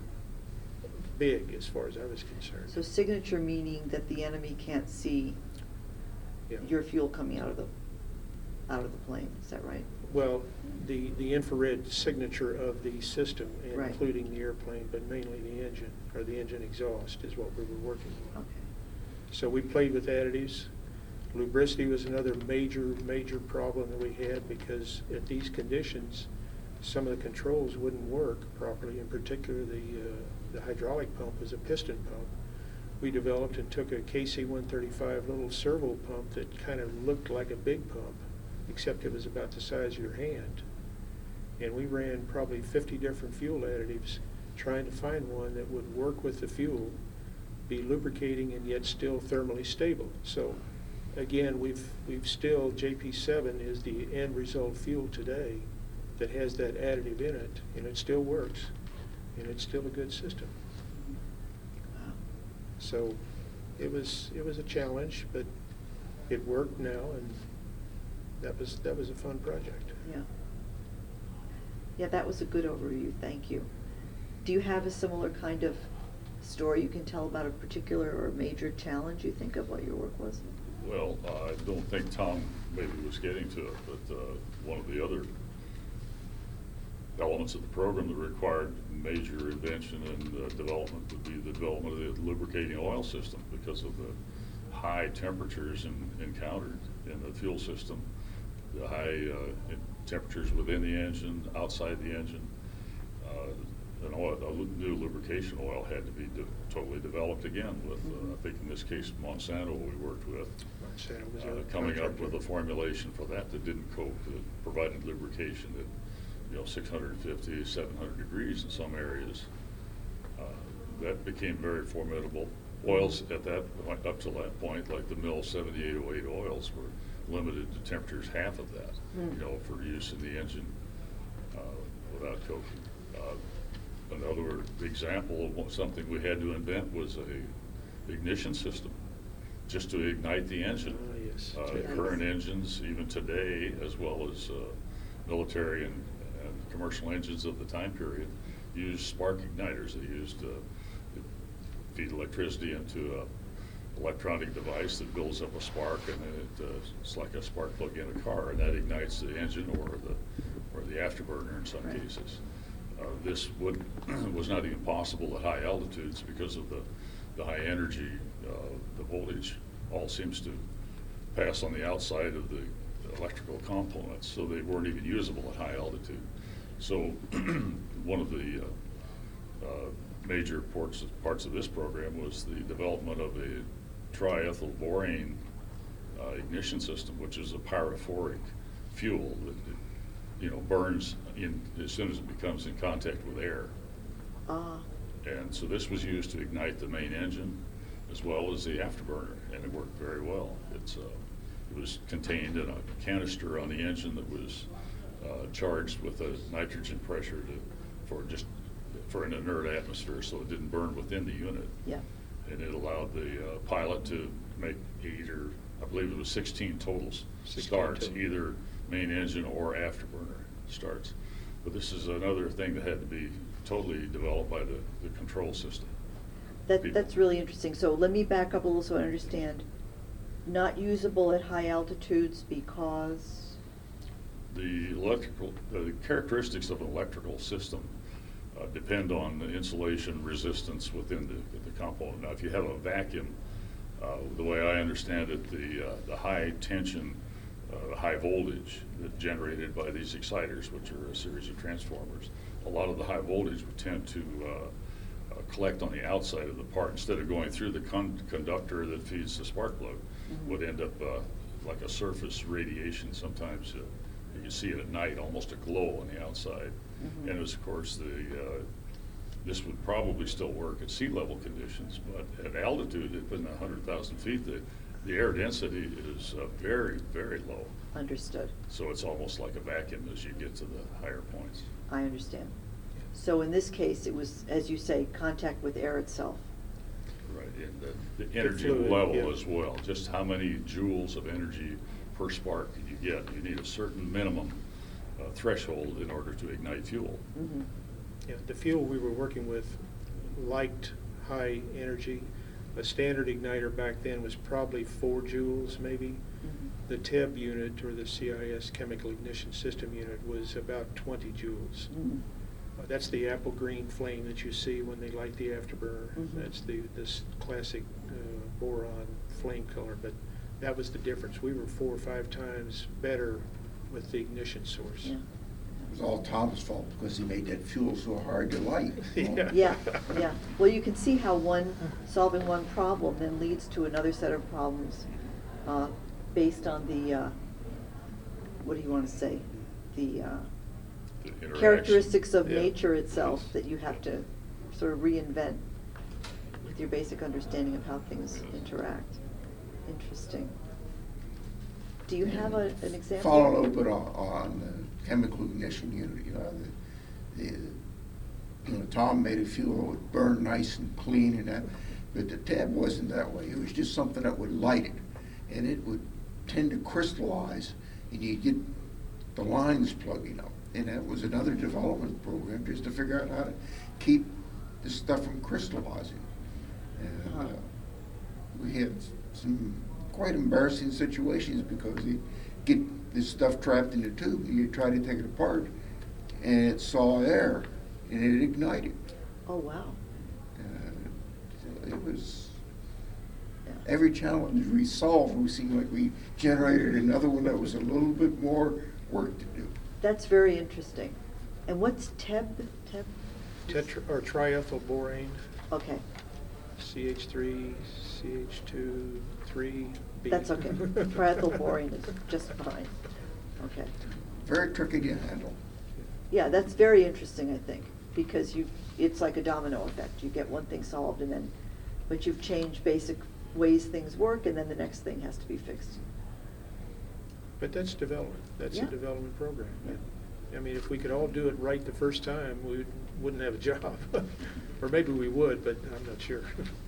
big as far as I was concerned. So signature meaning that the enemy can't see Yeah. your fuel coming out of the, out of the plane, is that right? Well, the, the infrared signature of the system, Right. including the airplane, but mainly the engine, or the engine exhaust is what we were working on. Okay. So we played with additives. Lubricity was another major, major problem that we had, because at these conditions, some of the controls wouldn't work properly. In particular, the, uh, the hydraulic pump was a piston pump. We developed and took a K C one thirty-five little servo pump that kind of looked like a big pump, except it was about the size of your hand. And we ran probably fifty different fuel additives, trying to find one that would work with the fuel, be lubricating and yet still thermally stable. So again, we've, we've still, J P seven is the end result fuel today that has that additive in it, and it still works, and it's still a good system. Wow. So it was, it was a challenge, but it worked now, and that was, that was a fun project. Yeah. Yeah, that was a good overview, thank you. Do you have a similar kind of story you can tell about a particular or major challenge you think of what your work was? Well, uh, I don't think Tom maybe was getting to it, but uh, one of the other elements of the program that required major invention and uh, development would be the development of the lubricating oil system, because of the high temperatures in, encountered in the fuel system, the high uh, temperatures within the engine, outside the engine. Uh, an oil, a new lubrication oil had to be de totally developed again with, uh, I think in this case, Monsanto we worked with, Monsanto was uh, our coming up contractor. with a formulation for that that didn't cope, that provided lubrication at, you know, six hundred fifty, seven hundred degrees in some areas. Uh, that became very formidable. Oils at that point, up to that point, like the Mill seventy-eight oh eight oils, were limited to temperatures half of that, Mm. you know, for use in the engine uh, without coking. Uh, another example of what, something we had to invent was a ignition system, just to ignite the engine. Ah, yes. Uh, Yes. Current engines, even today, as well as uh, military and, and commercial engines of the time period, used spark igniters. They used uh, feed electricity into a electronic device that builds up a spark, and it, uh, it's like a spark plug in a car, and that ignites the engine or the or the afterburner in some Right. cases. Uh, this would was not even possible at high altitudes because of the the high energy. Uh, the voltage all seems to pass on the outside of the electrical components, so they weren't even usable at high altitude. So one of the uh, uh, major parts of, parts of this program was the development of a triethyl borane uh, ignition system, which is a pyrophoric fuel that, you know, burns in as soon as it becomes in contact with air. Ah, And so this was used to ignite the main engine as well as the afterburner, and it worked very well. It's, uh, it was contained in a canister on the engine that was uh, charged with a nitrogen pressure to, for just for an inert atmosphere, so it didn't burn within the unit. yeah. And it allowed the uh, pilot to make either, I believe it was sixteen totals sixteen starts, total. either main engine or afterburner starts. But this is another thing that had to be totally developed by the, the control system. That, People- that's really interesting. So let me back up a little so I understand. Not usable at high altitudes because, The electrical, the characteristics of an electrical system uh, depend on the insulation resistance within the, the component. Now, if you have a vacuum, uh, the way I understand it, the, uh, the high tension, uh, high voltage that's generated by these exciters, which are a series of transformers, a lot of the high voltage would tend to uh, uh, collect on the outside of the part instead of going through the con conductor that feeds the spark plug. Mhm. Would end up uh, like a surface radiation. Sometimes uh, you can see it at night, almost a glow on the outside. Mhm. And as of course, the uh, this would probably still work at sea level conditions, but at altitude, at one hundred thousand feet, the the air density is uh, very, very low. Understood. So it's almost like a vacuum as you get to the higher points. I understand. So in this case, it was, as you say, contact with air itself. Right, and the, the energy fluid, level yeah. as well, just how many joules of energy per spark can you get? You need a certain minimum uh, threshold in order to ignite fuel. Mm-hmm. Yeah, the fuel we were working with liked high energy. A standard igniter back then was probably four joules, maybe. Mm-hmm. The T E B unit, or the C I S Chemical Ignition System unit, was about twenty joules. Mm-hmm. Uh, That's the apple green flame that you see when they light the afterburner. Mhm. That's the this classic uh, boron flame color, but that was the difference. We were four or five times better with the ignition source. Yeah. It was all Tom's fault because he made that fuel so hard to light. Yeah. Yeah, yeah. Well, you can see how one, solving one problem then leads to another set of problems uh, based on the, uh, what do you want to say? The uh, The interaction. characteristics of Yeah. nature itself Yes. that you have to sort of reinvent with your basic understanding of how things Yes. interact. Interesting. Do you have a, an example? Follow a little bit on, on the chemical ignition unit, you know, the, the, you know, Tom made a fuel that would burn nice and clean and that, but the tab wasn't that way. It was just something that would light it, and it would tend to crystallize, and you'd get the lines plugging up. And that was another development program just to figure out how to keep this stuff from crystallizing. And uh, Uh-huh. we had some quite embarrassing situations because you get this stuff trapped in the tube and you try to take it apart and it saw air and it ignited. Oh, wow. And so it was, Yeah. every challenge we solved, we seemed like we generated another one that was a little bit more work to do. That's very interesting. And what's T E B? T E B? Tetra, or triethylborane, Okay, C H three, C H two, three B. that's okay. Triethylborane is just fine. Okay. Very tricky to handle. Yeah, that's very interesting, I think, because you, it's like a domino effect. You get one thing solved and then, but you've changed basic ways things work and then the next thing has to be fixed. But that's development. That's Yeah. a development program. Yeah. I mean, if we could all do it right the first time, we wouldn't have a job. Or maybe we would, but I'm not sure.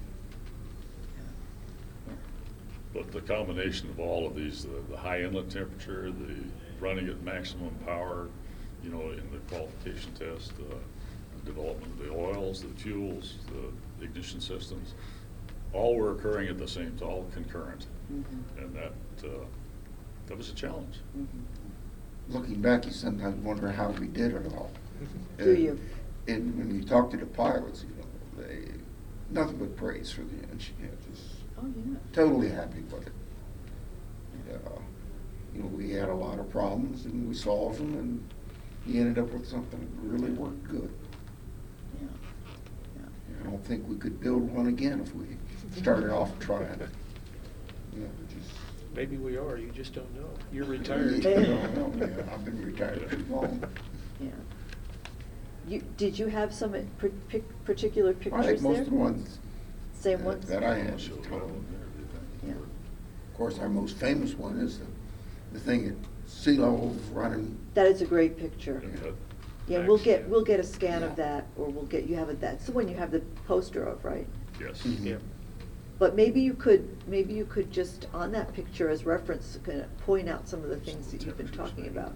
But the combination of all of these, the, the high inlet temperature, the running at maximum power, you know, in the qualification test, uh, development of the oils, the fuels, the ignition systems, all were occurring at the same time, all concurrent. Mhm. And that, uh, that was a challenge. Mhm. Looking back, you sometimes wonder how we did it all. Do And- you? And when you talk to the pilots, you know, they, nothing but praise for the engineer, just Oh, yeah. totally happy with it. Uh, You know, we had a lot of problems and we solved them and he ended up with something that really worked good. Yeah. Yeah. I don't think we could build one again if we started off trying. You know, just. Maybe we are, you just don't know. You're retired. Yeah, I don't know. Yeah, I've been retired too long. Yeah. You, did you have some par- pic- particular pictures I think most there? of the ones Same that- ones? that I have. Show is well Tom. and everything. Yeah. Of course, our most famous one is the, the thing at sea level running. That is a great picture. And that Yeah, we'll get, action- we'll get a scan Yeah. of that, or we'll get, you have it, that's the one you have the poster of, right? Yes. Mhm. Yeah. But maybe you could, maybe you could just, on that picture as reference, kind of point out some of the things that you've been talking about.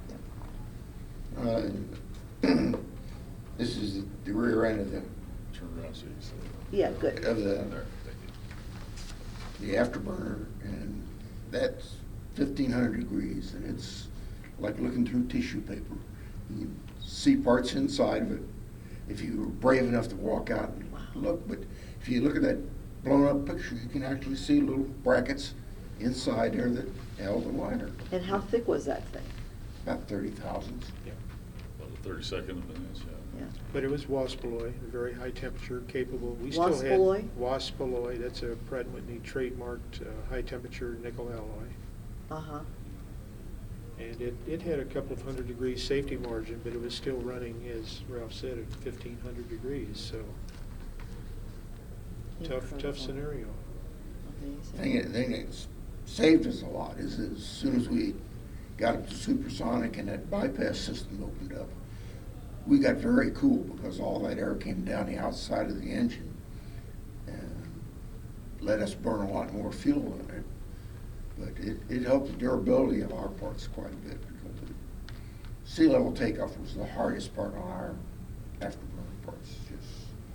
Uh, This is the rear end of the, Turn around so you can see. Yeah, good. of the, There, thank you. the afterburner, and that's fifteen hundred degrees, and it's like looking through tissue paper. You can see parts inside of it if you were brave enough to walk out and Wow. look, but if you look at that blown up picture, you can actually see little brackets inside there that held the liner, And how thick was that thing? about thirty thousand. Yeah. About a thirty-second of an inch, yeah. Yeah. But it was waspaloy, very high temperature capable. We still had Waspaloy? Waspaloy, that's a Pratt and Whitney trademarked, uh, high temperature nickel alloy. Uh-huh. And it, it had a couple of hundred degrees safety margin, but it was still running, as Ralph said, at fifteen hundred degrees, so tough, Incredible. tough scenario. Thing, Amazing. thing that's saved us a lot is as soon as we got up to supersonic and that bypass system opened up, we got very cool because all that air came down the outside of the engine and let us burn a lot more fuel in it. But it, it helped the durability of our parts quite a bit because the sea level takeoff was the hardest part on our afterburner parts. Just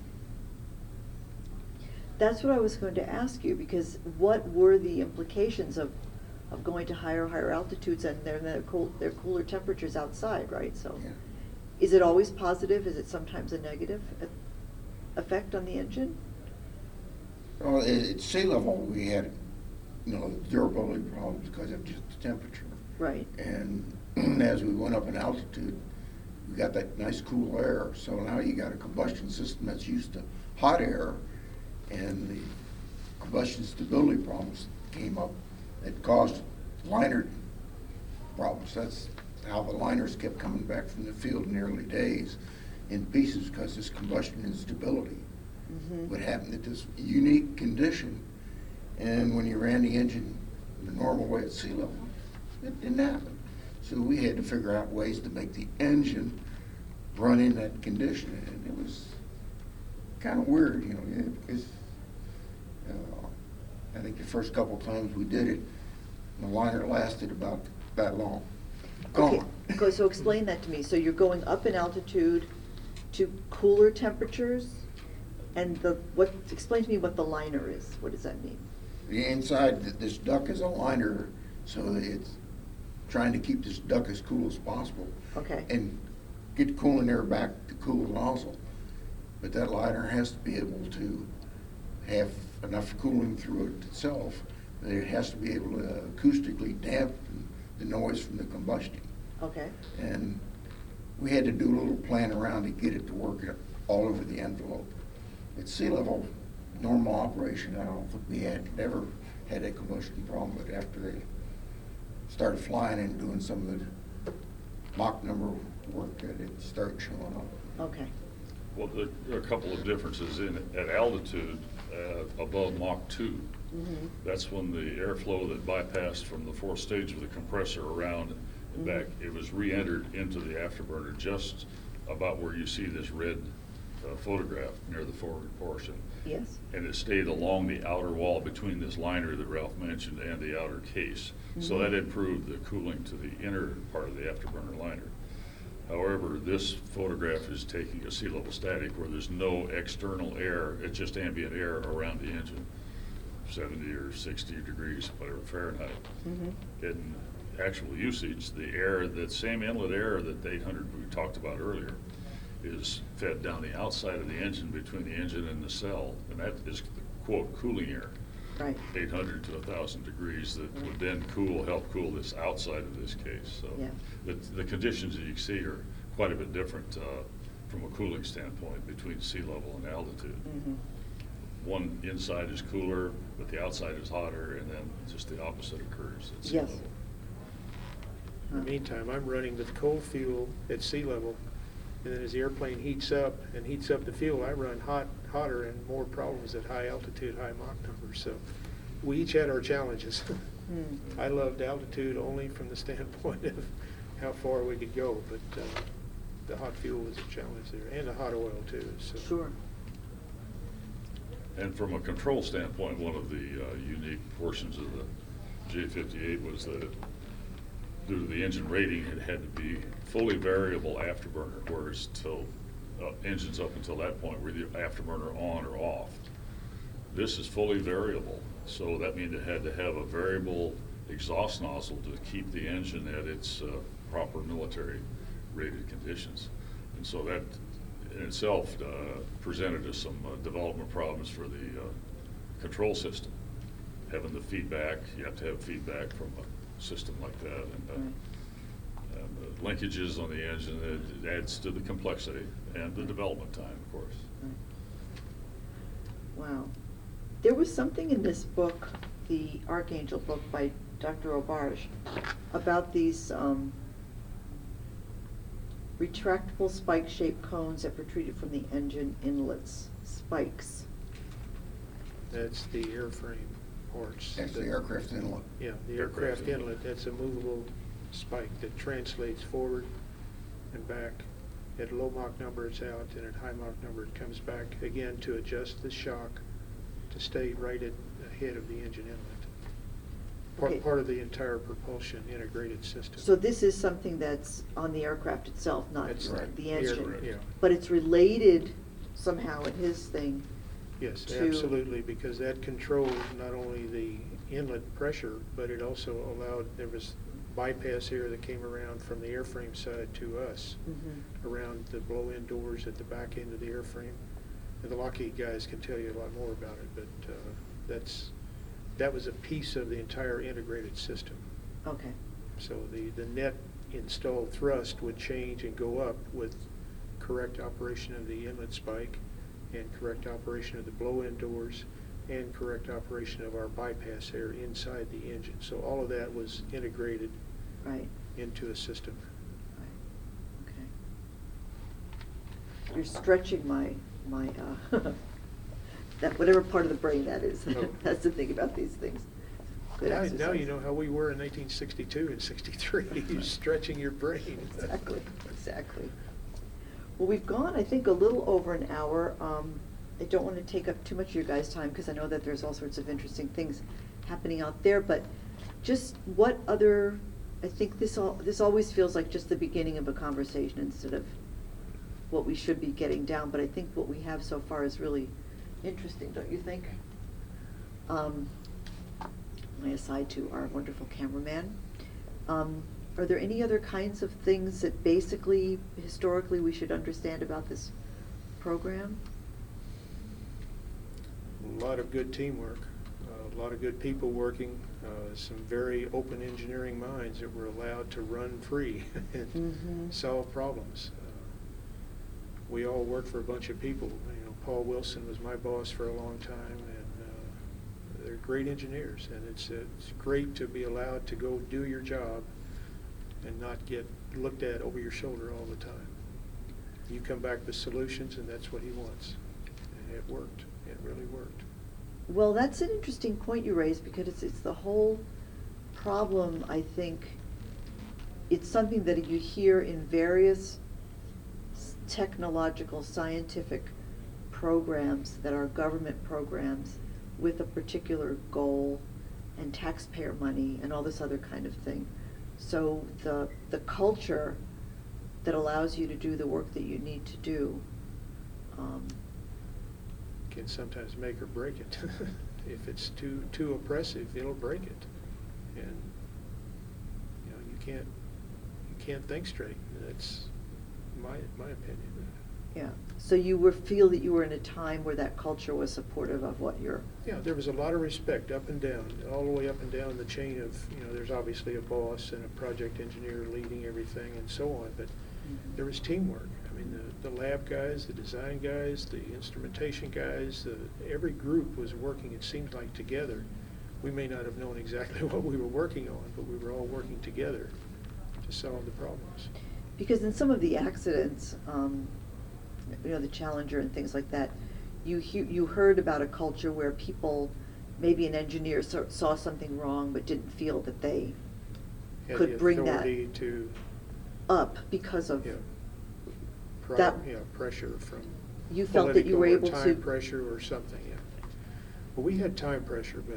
That's what I was going to ask you, because what were the implications of, of going to higher, higher altitudes and they're, they're, cool, they're cooler temperatures outside, right? So, yeah. is it always positive? Is it sometimes a negative e- effect on the engine? Well, at at sea level, we had, you know, durability problems because of just the temperature. Right. And as we went up in altitude, we got that nice cool air. So now you got a combustion system that's used to hot air, and the combustion stability problems came up that caused liner problems. That's how the liners kept coming back from the field in the early days in pieces because this combustion instability Mm-hmm. would happen at this unique condition. And when you ran the engine the normal way at sea level, it didn't happen. So we had to figure out ways to make the engine run in that condition, and it was kind of weird, you know, because uh, I think the first couple times we did it, the liner lasted about that long. Okay, Gone. go- so explain that to me. So you're going up in altitude to cooler temperatures? And the, what, explain to me what the liner is. What does that mean? The inside, th- this duct is a liner, so that it's trying to keep this duct as cool as possible. Okay. And get the cooling air back to cool the nozzle. But that liner has to be able to have enough cooling through it itself, that it has to be able to acoustically dampen the noise from the combustion. Okay. And we had to do a little plan around to get it to work all over the envelope. At sea level, normal operation, I don't think we had ever had a combustion problem, but after they started flying and doing some of the Mach number work, that it started showing up. Okay. Well, there are a couple of differences in at altitude uh, above Mach two. Mm-hmm. That's when the airflow that bypassed from the fourth stage of the compressor around and back, it was re-entered into the afterburner just about where you see this red uh, photograph near the forward portion. Yes. And it stayed along the outer wall between this liner that Ralph mentioned and the outer case. So Mhm. that improved the cooling to the inner part of the afterburner liner. However, this photograph is taking a sea level static where there's no external air, it's just ambient air around the engine, seventy or sixty degrees, whatever Fahrenheit. Mm-hmm. In actual usage, the air, that same inlet air that the eight hundred we talked about earlier, is fed down the outside of the engine between the engine and the cell, and that is the quote cooling air. Right. eight hundred to one thousand degrees that would then cool, help cool this outside of this case. So Yeah. the, the conditions that you see are quite a bit different uh, from a cooling standpoint between sea level and altitude. Mm-hmm. One inside is cooler, but the outside is hotter, and then just the opposite occurs at sea Yes. level. In the meantime, I'm running with cold fuel at sea level, and then as the airplane heats up and heats up the fuel, I run hot, hotter and more problems at high altitude, high Mach numbers. So we each had our challenges. Mm. I loved altitude only from the standpoint of how far we could go, but uh, the hot fuel was a challenge there, and the hot oil too. So. Sure. And from a control standpoint, one of the uh, unique portions of the J fifty-eight was that it, due to the engine rating, it had to be fully variable afterburner, whereas till uh, engines up until that point were either afterburner on or off. This is fully variable, so that means it had to have a variable exhaust nozzle to keep the engine at its uh, proper military rated conditions. And so that in itself uh, presented us some uh, development problems for the uh, control system. Having the feedback, you have to have feedback from a system like that. And, uh, Right. and the linkages on the engine, it, it adds to the complexity and the development time, of course. Wow. There was something in this book, the Archangel book by Doctor Auberge, about these um, retractable spike-shaped cones that protruded from the engine inlets, spikes. That's the airframe. parts. That's the that- aircraft inlet. Yeah, the Aircraft aircraft inlet, that's a movable spike that translates forward and back. At low Mach number, it's out, and at high Mach number, it comes back again to adjust the shock to stay right at the head of the engine inlet. Okay. Part, part of the entire propulsion integrated system. So this is something that's on the aircraft itself, not That's right. the air- engine? Yeah, But it's related somehow in his thing? yes, to- absolutely, because that controlled not only the inlet pressure, but it also allowed, there was bypass air that came around from the airframe side to us, Mhm. around the blow-in doors at the back end of the airframe. And the Lockheed guys can tell you a lot more about it, but uh, that's, that was a piece of the entire integrated system. Okay, So the, the net installed thrust would change and go up with correct operation of the inlet spike and correct operation of the blow-in doors and correct operation of our bypass air inside the engine. So all of that was integrated right, into a system. right, okay. You're stretching my, my, uh, that, whatever part of the brain that is, Oh. that's the thing about these things. Good Now, now exercise. you know how we were in nineteen sixty-two and sixty-three, you're stretching your brain. Exactly, exactly. Well, we've gone, I think, a little over an hour. Um, I don't want to take up too much of your guys' time because I know that there's all sorts of interesting things happening out there, but just what other, I think this all, this always feels like just the beginning of a conversation instead of what we should be getting down, but I think what we have so far is really interesting, don't you think? Um, my aside to our wonderful cameraman. Um, are there any other kinds of things that basically, historically, we should understand about this program? A lot of good teamwork, uh, a lot of good people working, uh, some very open engineering minds that were allowed to run free and Mhm. solve problems. Uh, we all worked for a bunch of people. You know, Paul Wilson was my boss for a long time, and uh, they're great engineers. And it's uh, it's great to be allowed to go do your job and not get looked at over your shoulder all the time. You come back with solutions, and that's what he wants. And it worked. It really worked. Well, that's an interesting point you raised because it's, it's the whole problem, I think. It's something that you hear in various s- technological, scientific programs that are government programs with a particular goal and taxpayer money and all this other kind of thing. So the, the culture that allows you to do the work that you need to do, um, Can sometimes make or break it. If it's too too oppressive, it'll break it. And you know, you can't you can't think straight. That's my my opinion. yeah. So you were, feel that you were in a time where that culture was supportive of what you're, Yeah, there was a lot of respect up and down, all the way up and down the chain of, you know, there's obviously a boss and a project engineer leading everything and so on, but there was teamwork. I mean, the, the lab guys, the design guys, the instrumentation guys, the, every group was working, it seems like, together. We may not have known exactly what we were working on, but we were all working together to solve the problems. because in some of the accidents, um, you know, the Challenger and things like that, you he- you heard about a culture where people, maybe an engineer saw, saw something wrong but didn't feel that they Had could the bring that authority to, up because of, yeah, pri- that- yeah, pressure from you felt that you political were or able time to. pressure or something, yeah. Well, we had time pressure, but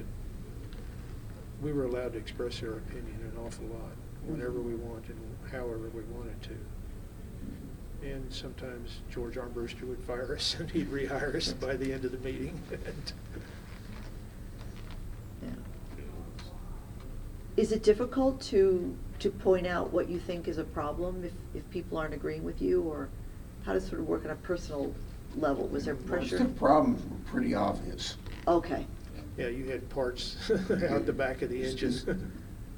we were allowed to express our opinion an awful lot, whenever we wanted, and however we wanted to. And sometimes George Armbruster would fire us, and he'd rehire us by the end of the meeting. And Yeah. Is it difficult to, to point out what you think is a problem if, if people aren't agreeing with you, or how does it sort of work on a personal level? Was there pressure? Most of the problems were pretty obvious. Okay, Yeah, you had parts out the back of the It's just- engine.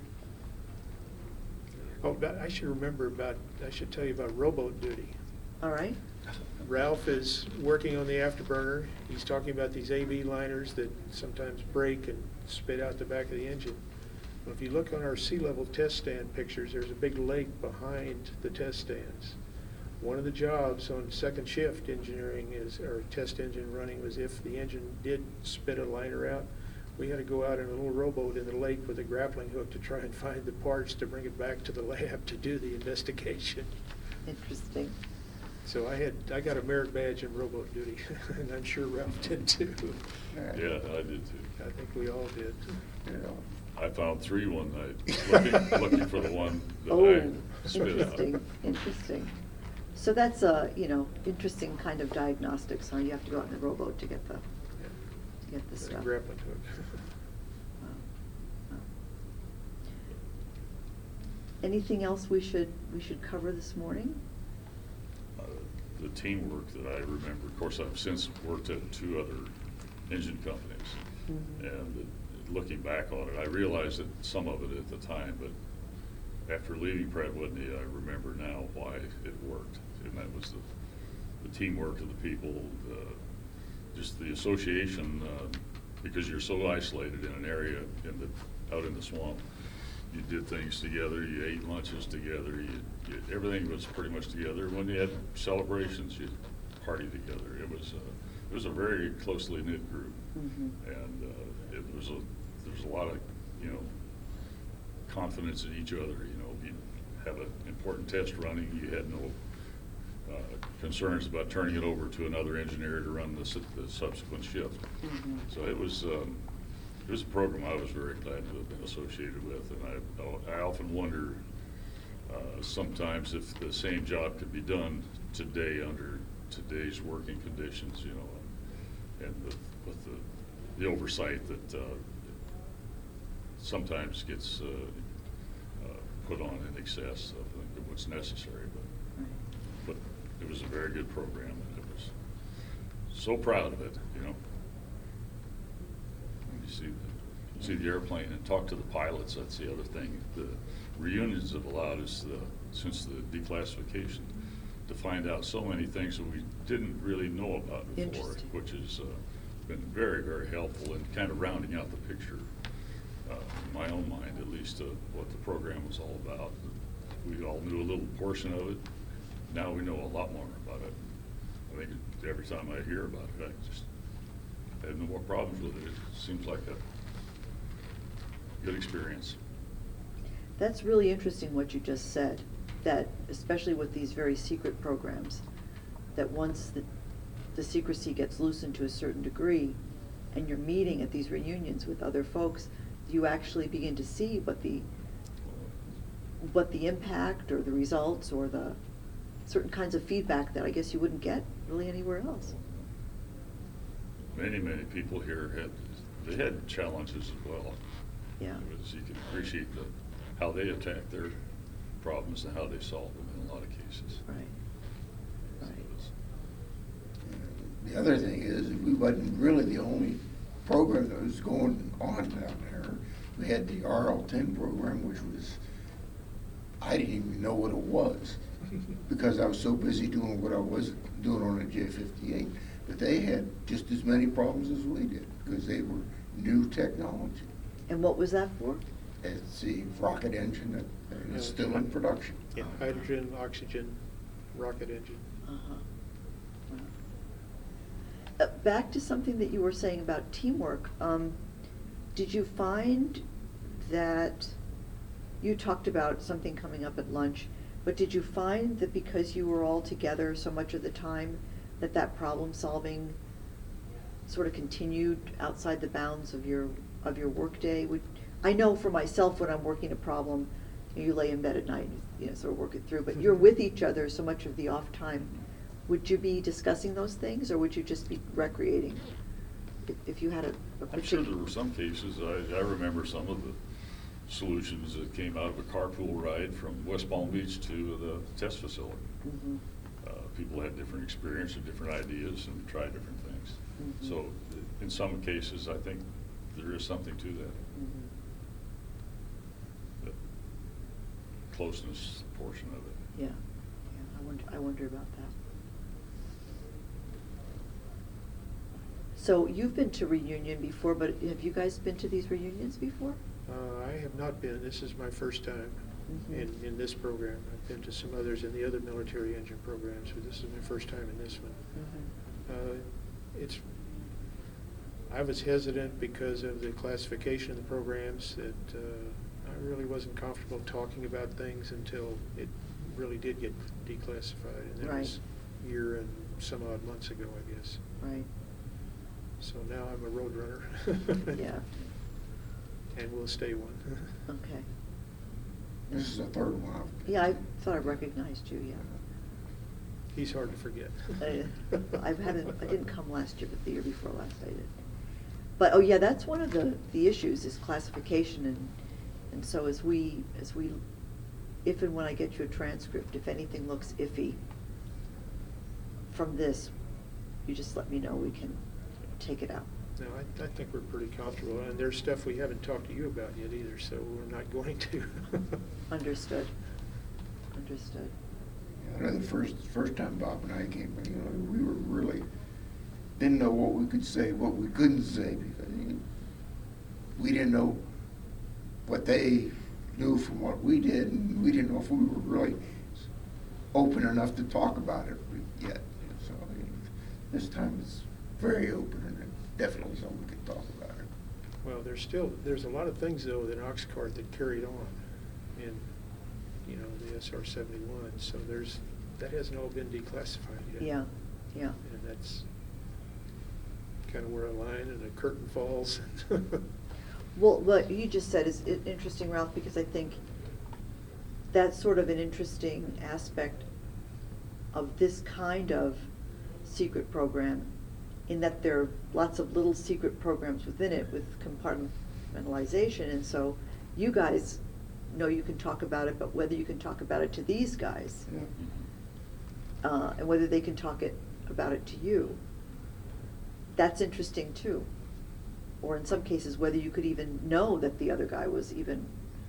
Oh, but I should remember about, I should tell you about rowboat duty. all right. Ralph is working on the afterburner. He's talking about these A V liners that sometimes break and spit out the back of the engine. Well, if you look on our sea level test stand pictures, there's a big lake behind the test stands. One of the jobs on second shift engineering is, or test engine running, was if the engine did spit a liner out, we had to go out in a little rowboat in the lake with a grappling hook to try and find the parts to bring it back to the lab to do the investigation. Interesting. So I had, I got a merit badge in rowboat duty, and I'm sure Ralph did too. Yeah, I did too. I think we all did. Yeah. I found three one night, looking, looking for the one that Oh, I spit out. interesting, interesting. So that's a, you know, interesting kind of diagnostics, huh? You have to go out in the rowboat to get the, to get the With a stuff. grappling hook. Wow. Wow. Anything else we should, we should cover this morning? Uh, The teamwork that I remember, of course, I've since worked at two other engine companies. Mhm. And looking back on it, I realized that some of it at the time, but after leaving Pratt Whitney, I remember now why it worked. And that was the, the teamwork of the people, the, just the association, uh, because you're so isolated in an area in the, out in the swamp. You did things together, you ate lunches together, you, you, everything was pretty much together. When you had celebrations, you party together. It was, uh, it was a very closely knit group. Mhm. And uh, it was a, there was a lot of, you know, confidence in each other. You know, you have an important test running, you had no uh, concerns about turning it over to another engineer to run the, su- the subsequent shift. Mhm. So it was, um, it was a program I was very glad to have been associated with, and I, I often wonder uh, sometimes if the same job could be done today under today's working conditions, you know, and with, with the, the oversight that uh, sometimes gets uh, uh, put on in excess of what's necessary. But, Right. but it was a very good program, and it was so proud of it, you know. When you see the, see the airplane and talk to the pilots, that's the other thing. The reunions have allowed us, the, since the declassification, to find out so many things that we didn't really know about before, Interesting. which has uh, been very, very helpful in kind of rounding out the picture, uh, in my own mind at least, of what the program was all about. We all knew a little portion of it. Now we know a lot more about it. I think every time I hear about it, I just have no more problems with it. It seems like a good experience. That's really interesting what you just said, that especially with these very secret programs, that once the, the secrecy gets loosened to a certain degree, and you're meeting at these reunions with other folks, you actually begin to see what the, what the impact or the results or the certain kinds of feedback that I guess you wouldn't get really anywhere else. Many, many people here had, they had challenges as well. Yeah. It was, you can appreciate the, how they attacked their problems and how they solved them in a lot of cases. Right. So Right. it was- The other thing is, we wasn't really the only program that was going on down there. We had the R L ten program, which was, I didn't even know what it was because I was so busy doing what I was doing on a J fifty-eight. But they had just as many problems as we did because they were new technology. And what was that for? It's the rocket engine that and it's still in production. Yeah, hydrogen, oxygen, rocket engine. Uh-huh. Wow. Uh, back to something that you were saying about teamwork. Um, did you find that, you talked about something coming up at lunch, but did you find that because you were all together so much of the time, that that problem solving sort of continued outside the bounds of your, of your workday? Would, I know for myself when I'm working a problem, you lay in bed at night and you know, sort of work it through, but you're with each other so much of the off time. Would you be discussing those things, or would you just be recreating? If, if you had a, a I'm sure particular. there were some cases, I, I remember some of the solutions that came out of a carpool ride from West Palm Beach to the test facility. Mhm. Uh, people had different experience and different ideas and tried different things. Mhm. So in some cases, I think there is something to that. Mhm. The closeness portion of it. Yeah, yeah, I wonder, I wonder about that. So you've been to reunion before, but have you guys been to these reunions before? Uh, I have not been. This is my first time Mhm. in, in this program. I've been to some others in the other military engine programs, but this is my first time in this one. Mhm. Uh, It's, I was hesitant because of the classification of the programs that uh, I really wasn't comfortable talking about things until it really did get declassified. And that Right. was a year and some odd months ago, I guess. Right, So now I'm a road runner. yeah, And will stay one. okay. This is the third one. I've- Yeah, I thought I recognized you, yeah. He's hard to forget. I- I've had, a- I didn't come last year, but the year before last I did. But, oh yeah, that's one of the, the issues is classification, and, and so as we, as we, if and when I get you a transcript, if anything looks iffy from this, you just let me know, we can take it out. No, I, I think we're pretty comfortable, and there's stuff we haven't talked to you about yet either, so we're not going to. Understood, understood. I know the first, first time Bob and I came, you know, we were really, didn't know what we could say, what we couldn't say, because you know, we didn't know what they knew from what we did, and we didn't know if we were really open enough to talk about it yet. So I mean, this time it's very open, and definitely something we can talk about it. Well, there's still, there's a lot of things though in Oxcart that carried on in, you know, the S R seventy-one, so there's, that hasn't all been declassified yet. Yeah, yeah. And that's kind of where a line and a curtain falls. Well, what you just said is i- interesting, Ralph, because I think that's sort of an interesting aspect of this kind of secret program, in that there are lots of little secret programs within it with compartmentalization, and so you guys know you can talk about it, but whether you can talk about it to these guys, Yeah. uh, and whether they can talk it about it to you, that's interesting too. Or in some cases, whether you could even know that the other guy was even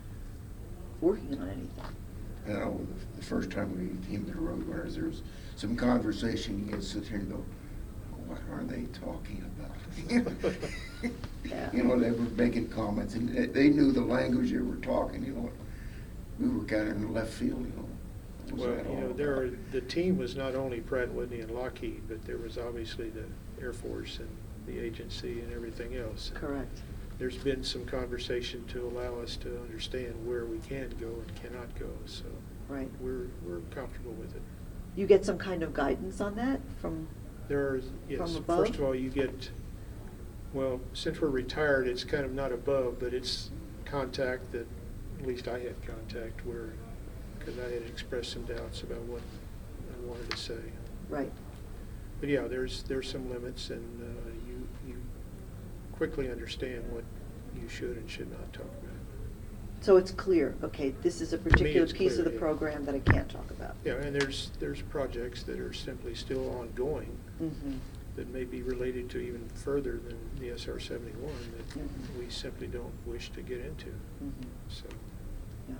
working on anything. You know, the first time we came to the Roadrunners, there was some conversation, you could sit here and go, what are they talking about? Yeah. You know, they were making comments, and they- they knew the language they were talking, you know. We were kind of in the left field, you know. What was Well, that you all know, there are, about? the team was not only Pratt, Whitney, and Lockheed, but there was obviously the Air Force and the agency and everything else. Correct. There's been some conversation to allow us to understand where we can go and cannot go, so Right. we're, we're comfortable with it. You get some kind of guidance on that from, There are, yes, From first above? of all, you get, well, since we're retired, it's kind of not above, but it's contact that, at least I had contact where, because I had expressed some doubts about what I wanted to say. right, But yeah, there's, there's some limits, and uh, you, you quickly understand what you should and should not talk about. so it's clear, okay, this is a particular it's piece of clear, the yeah. program that I can't talk about. Yeah, and there's, there's projects that are simply still ongoing Mm-hmm. that may be related to even further than the S R seventy-one that Mhm. we simply don't wish to get into, Mm-hmm. so. Yeah.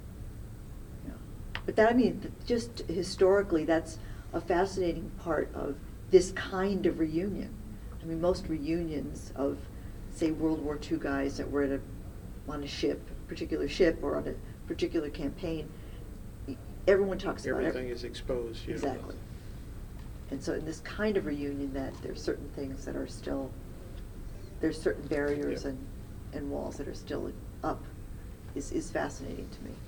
Yeah. But that, I mean, th- just historically, that's a fascinating part of this kind of reunion. I mean, most reunions of, say, World War Two guys that were at a, on a ship, particular ship, or on a particular campaign, y- everyone talks about it. Everything is exposed, you know. Exactly. And so in this kind of reunion, that there's certain things that are still, there's certain barriers Yeah. and, and walls that are still up, is, is fascinating to me.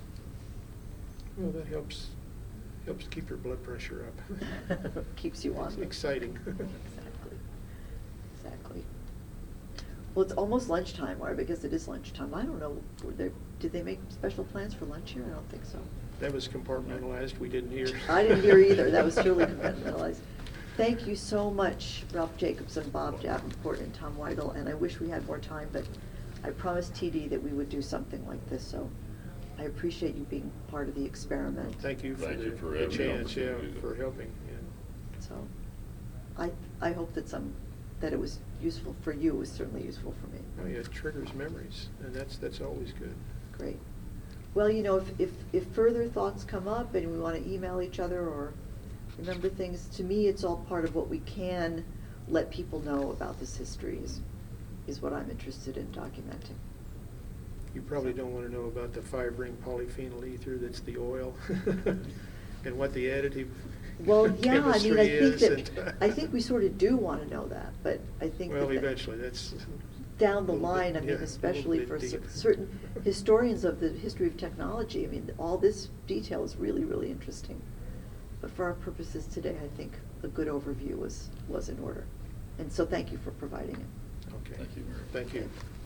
Well, that helps, helps keep your blood pressure up. Keeps you on. It's exciting. Exactly, exactly. Well, it's almost lunchtime, or because it is lunchtime. I don't know, were there, did they make special plans for lunch here? I don't think so. That was compartmentalized, we didn't hear. I didn't hear either. That was truly compartmentalized. Thank you so much, Ralph Jacobson, Bob Davenport, and Tom Weigel, and I wish we had more time, but I promised T D that we would do something like this, so I appreciate you being part of the experiment. Thank you for Thank the you for the having the chance, yeah, opportunity to- for helping, yeah. So, I, I hope that some, that it was useful for you, it was certainly useful for me. Oh, yeah, it triggers memories, and that's, that's always good. Great. Well, you know, if, if, if further thoughts come up and we want to email each other or remember things, to me, it's all part of what we can let people know about this history is, is what I'm interested in documenting. You probably don't want to know about the five-ring polyphenol ether that's the oil, and what the additive Well, yeah, I mean, I chemistry think is that, and- I think we sort of do want to know that, but I think that. Well, that eventually, that's. down the a little line, I bit- mean, yeah, a little especially bit for cer- deep. certain historians of the history of technology, I mean, all this detail is really, really interesting. But for our purposes today, I think a good overview was, was in order. And so thank you for providing it. Okay. Thank you, Mary. Thank you. Okay.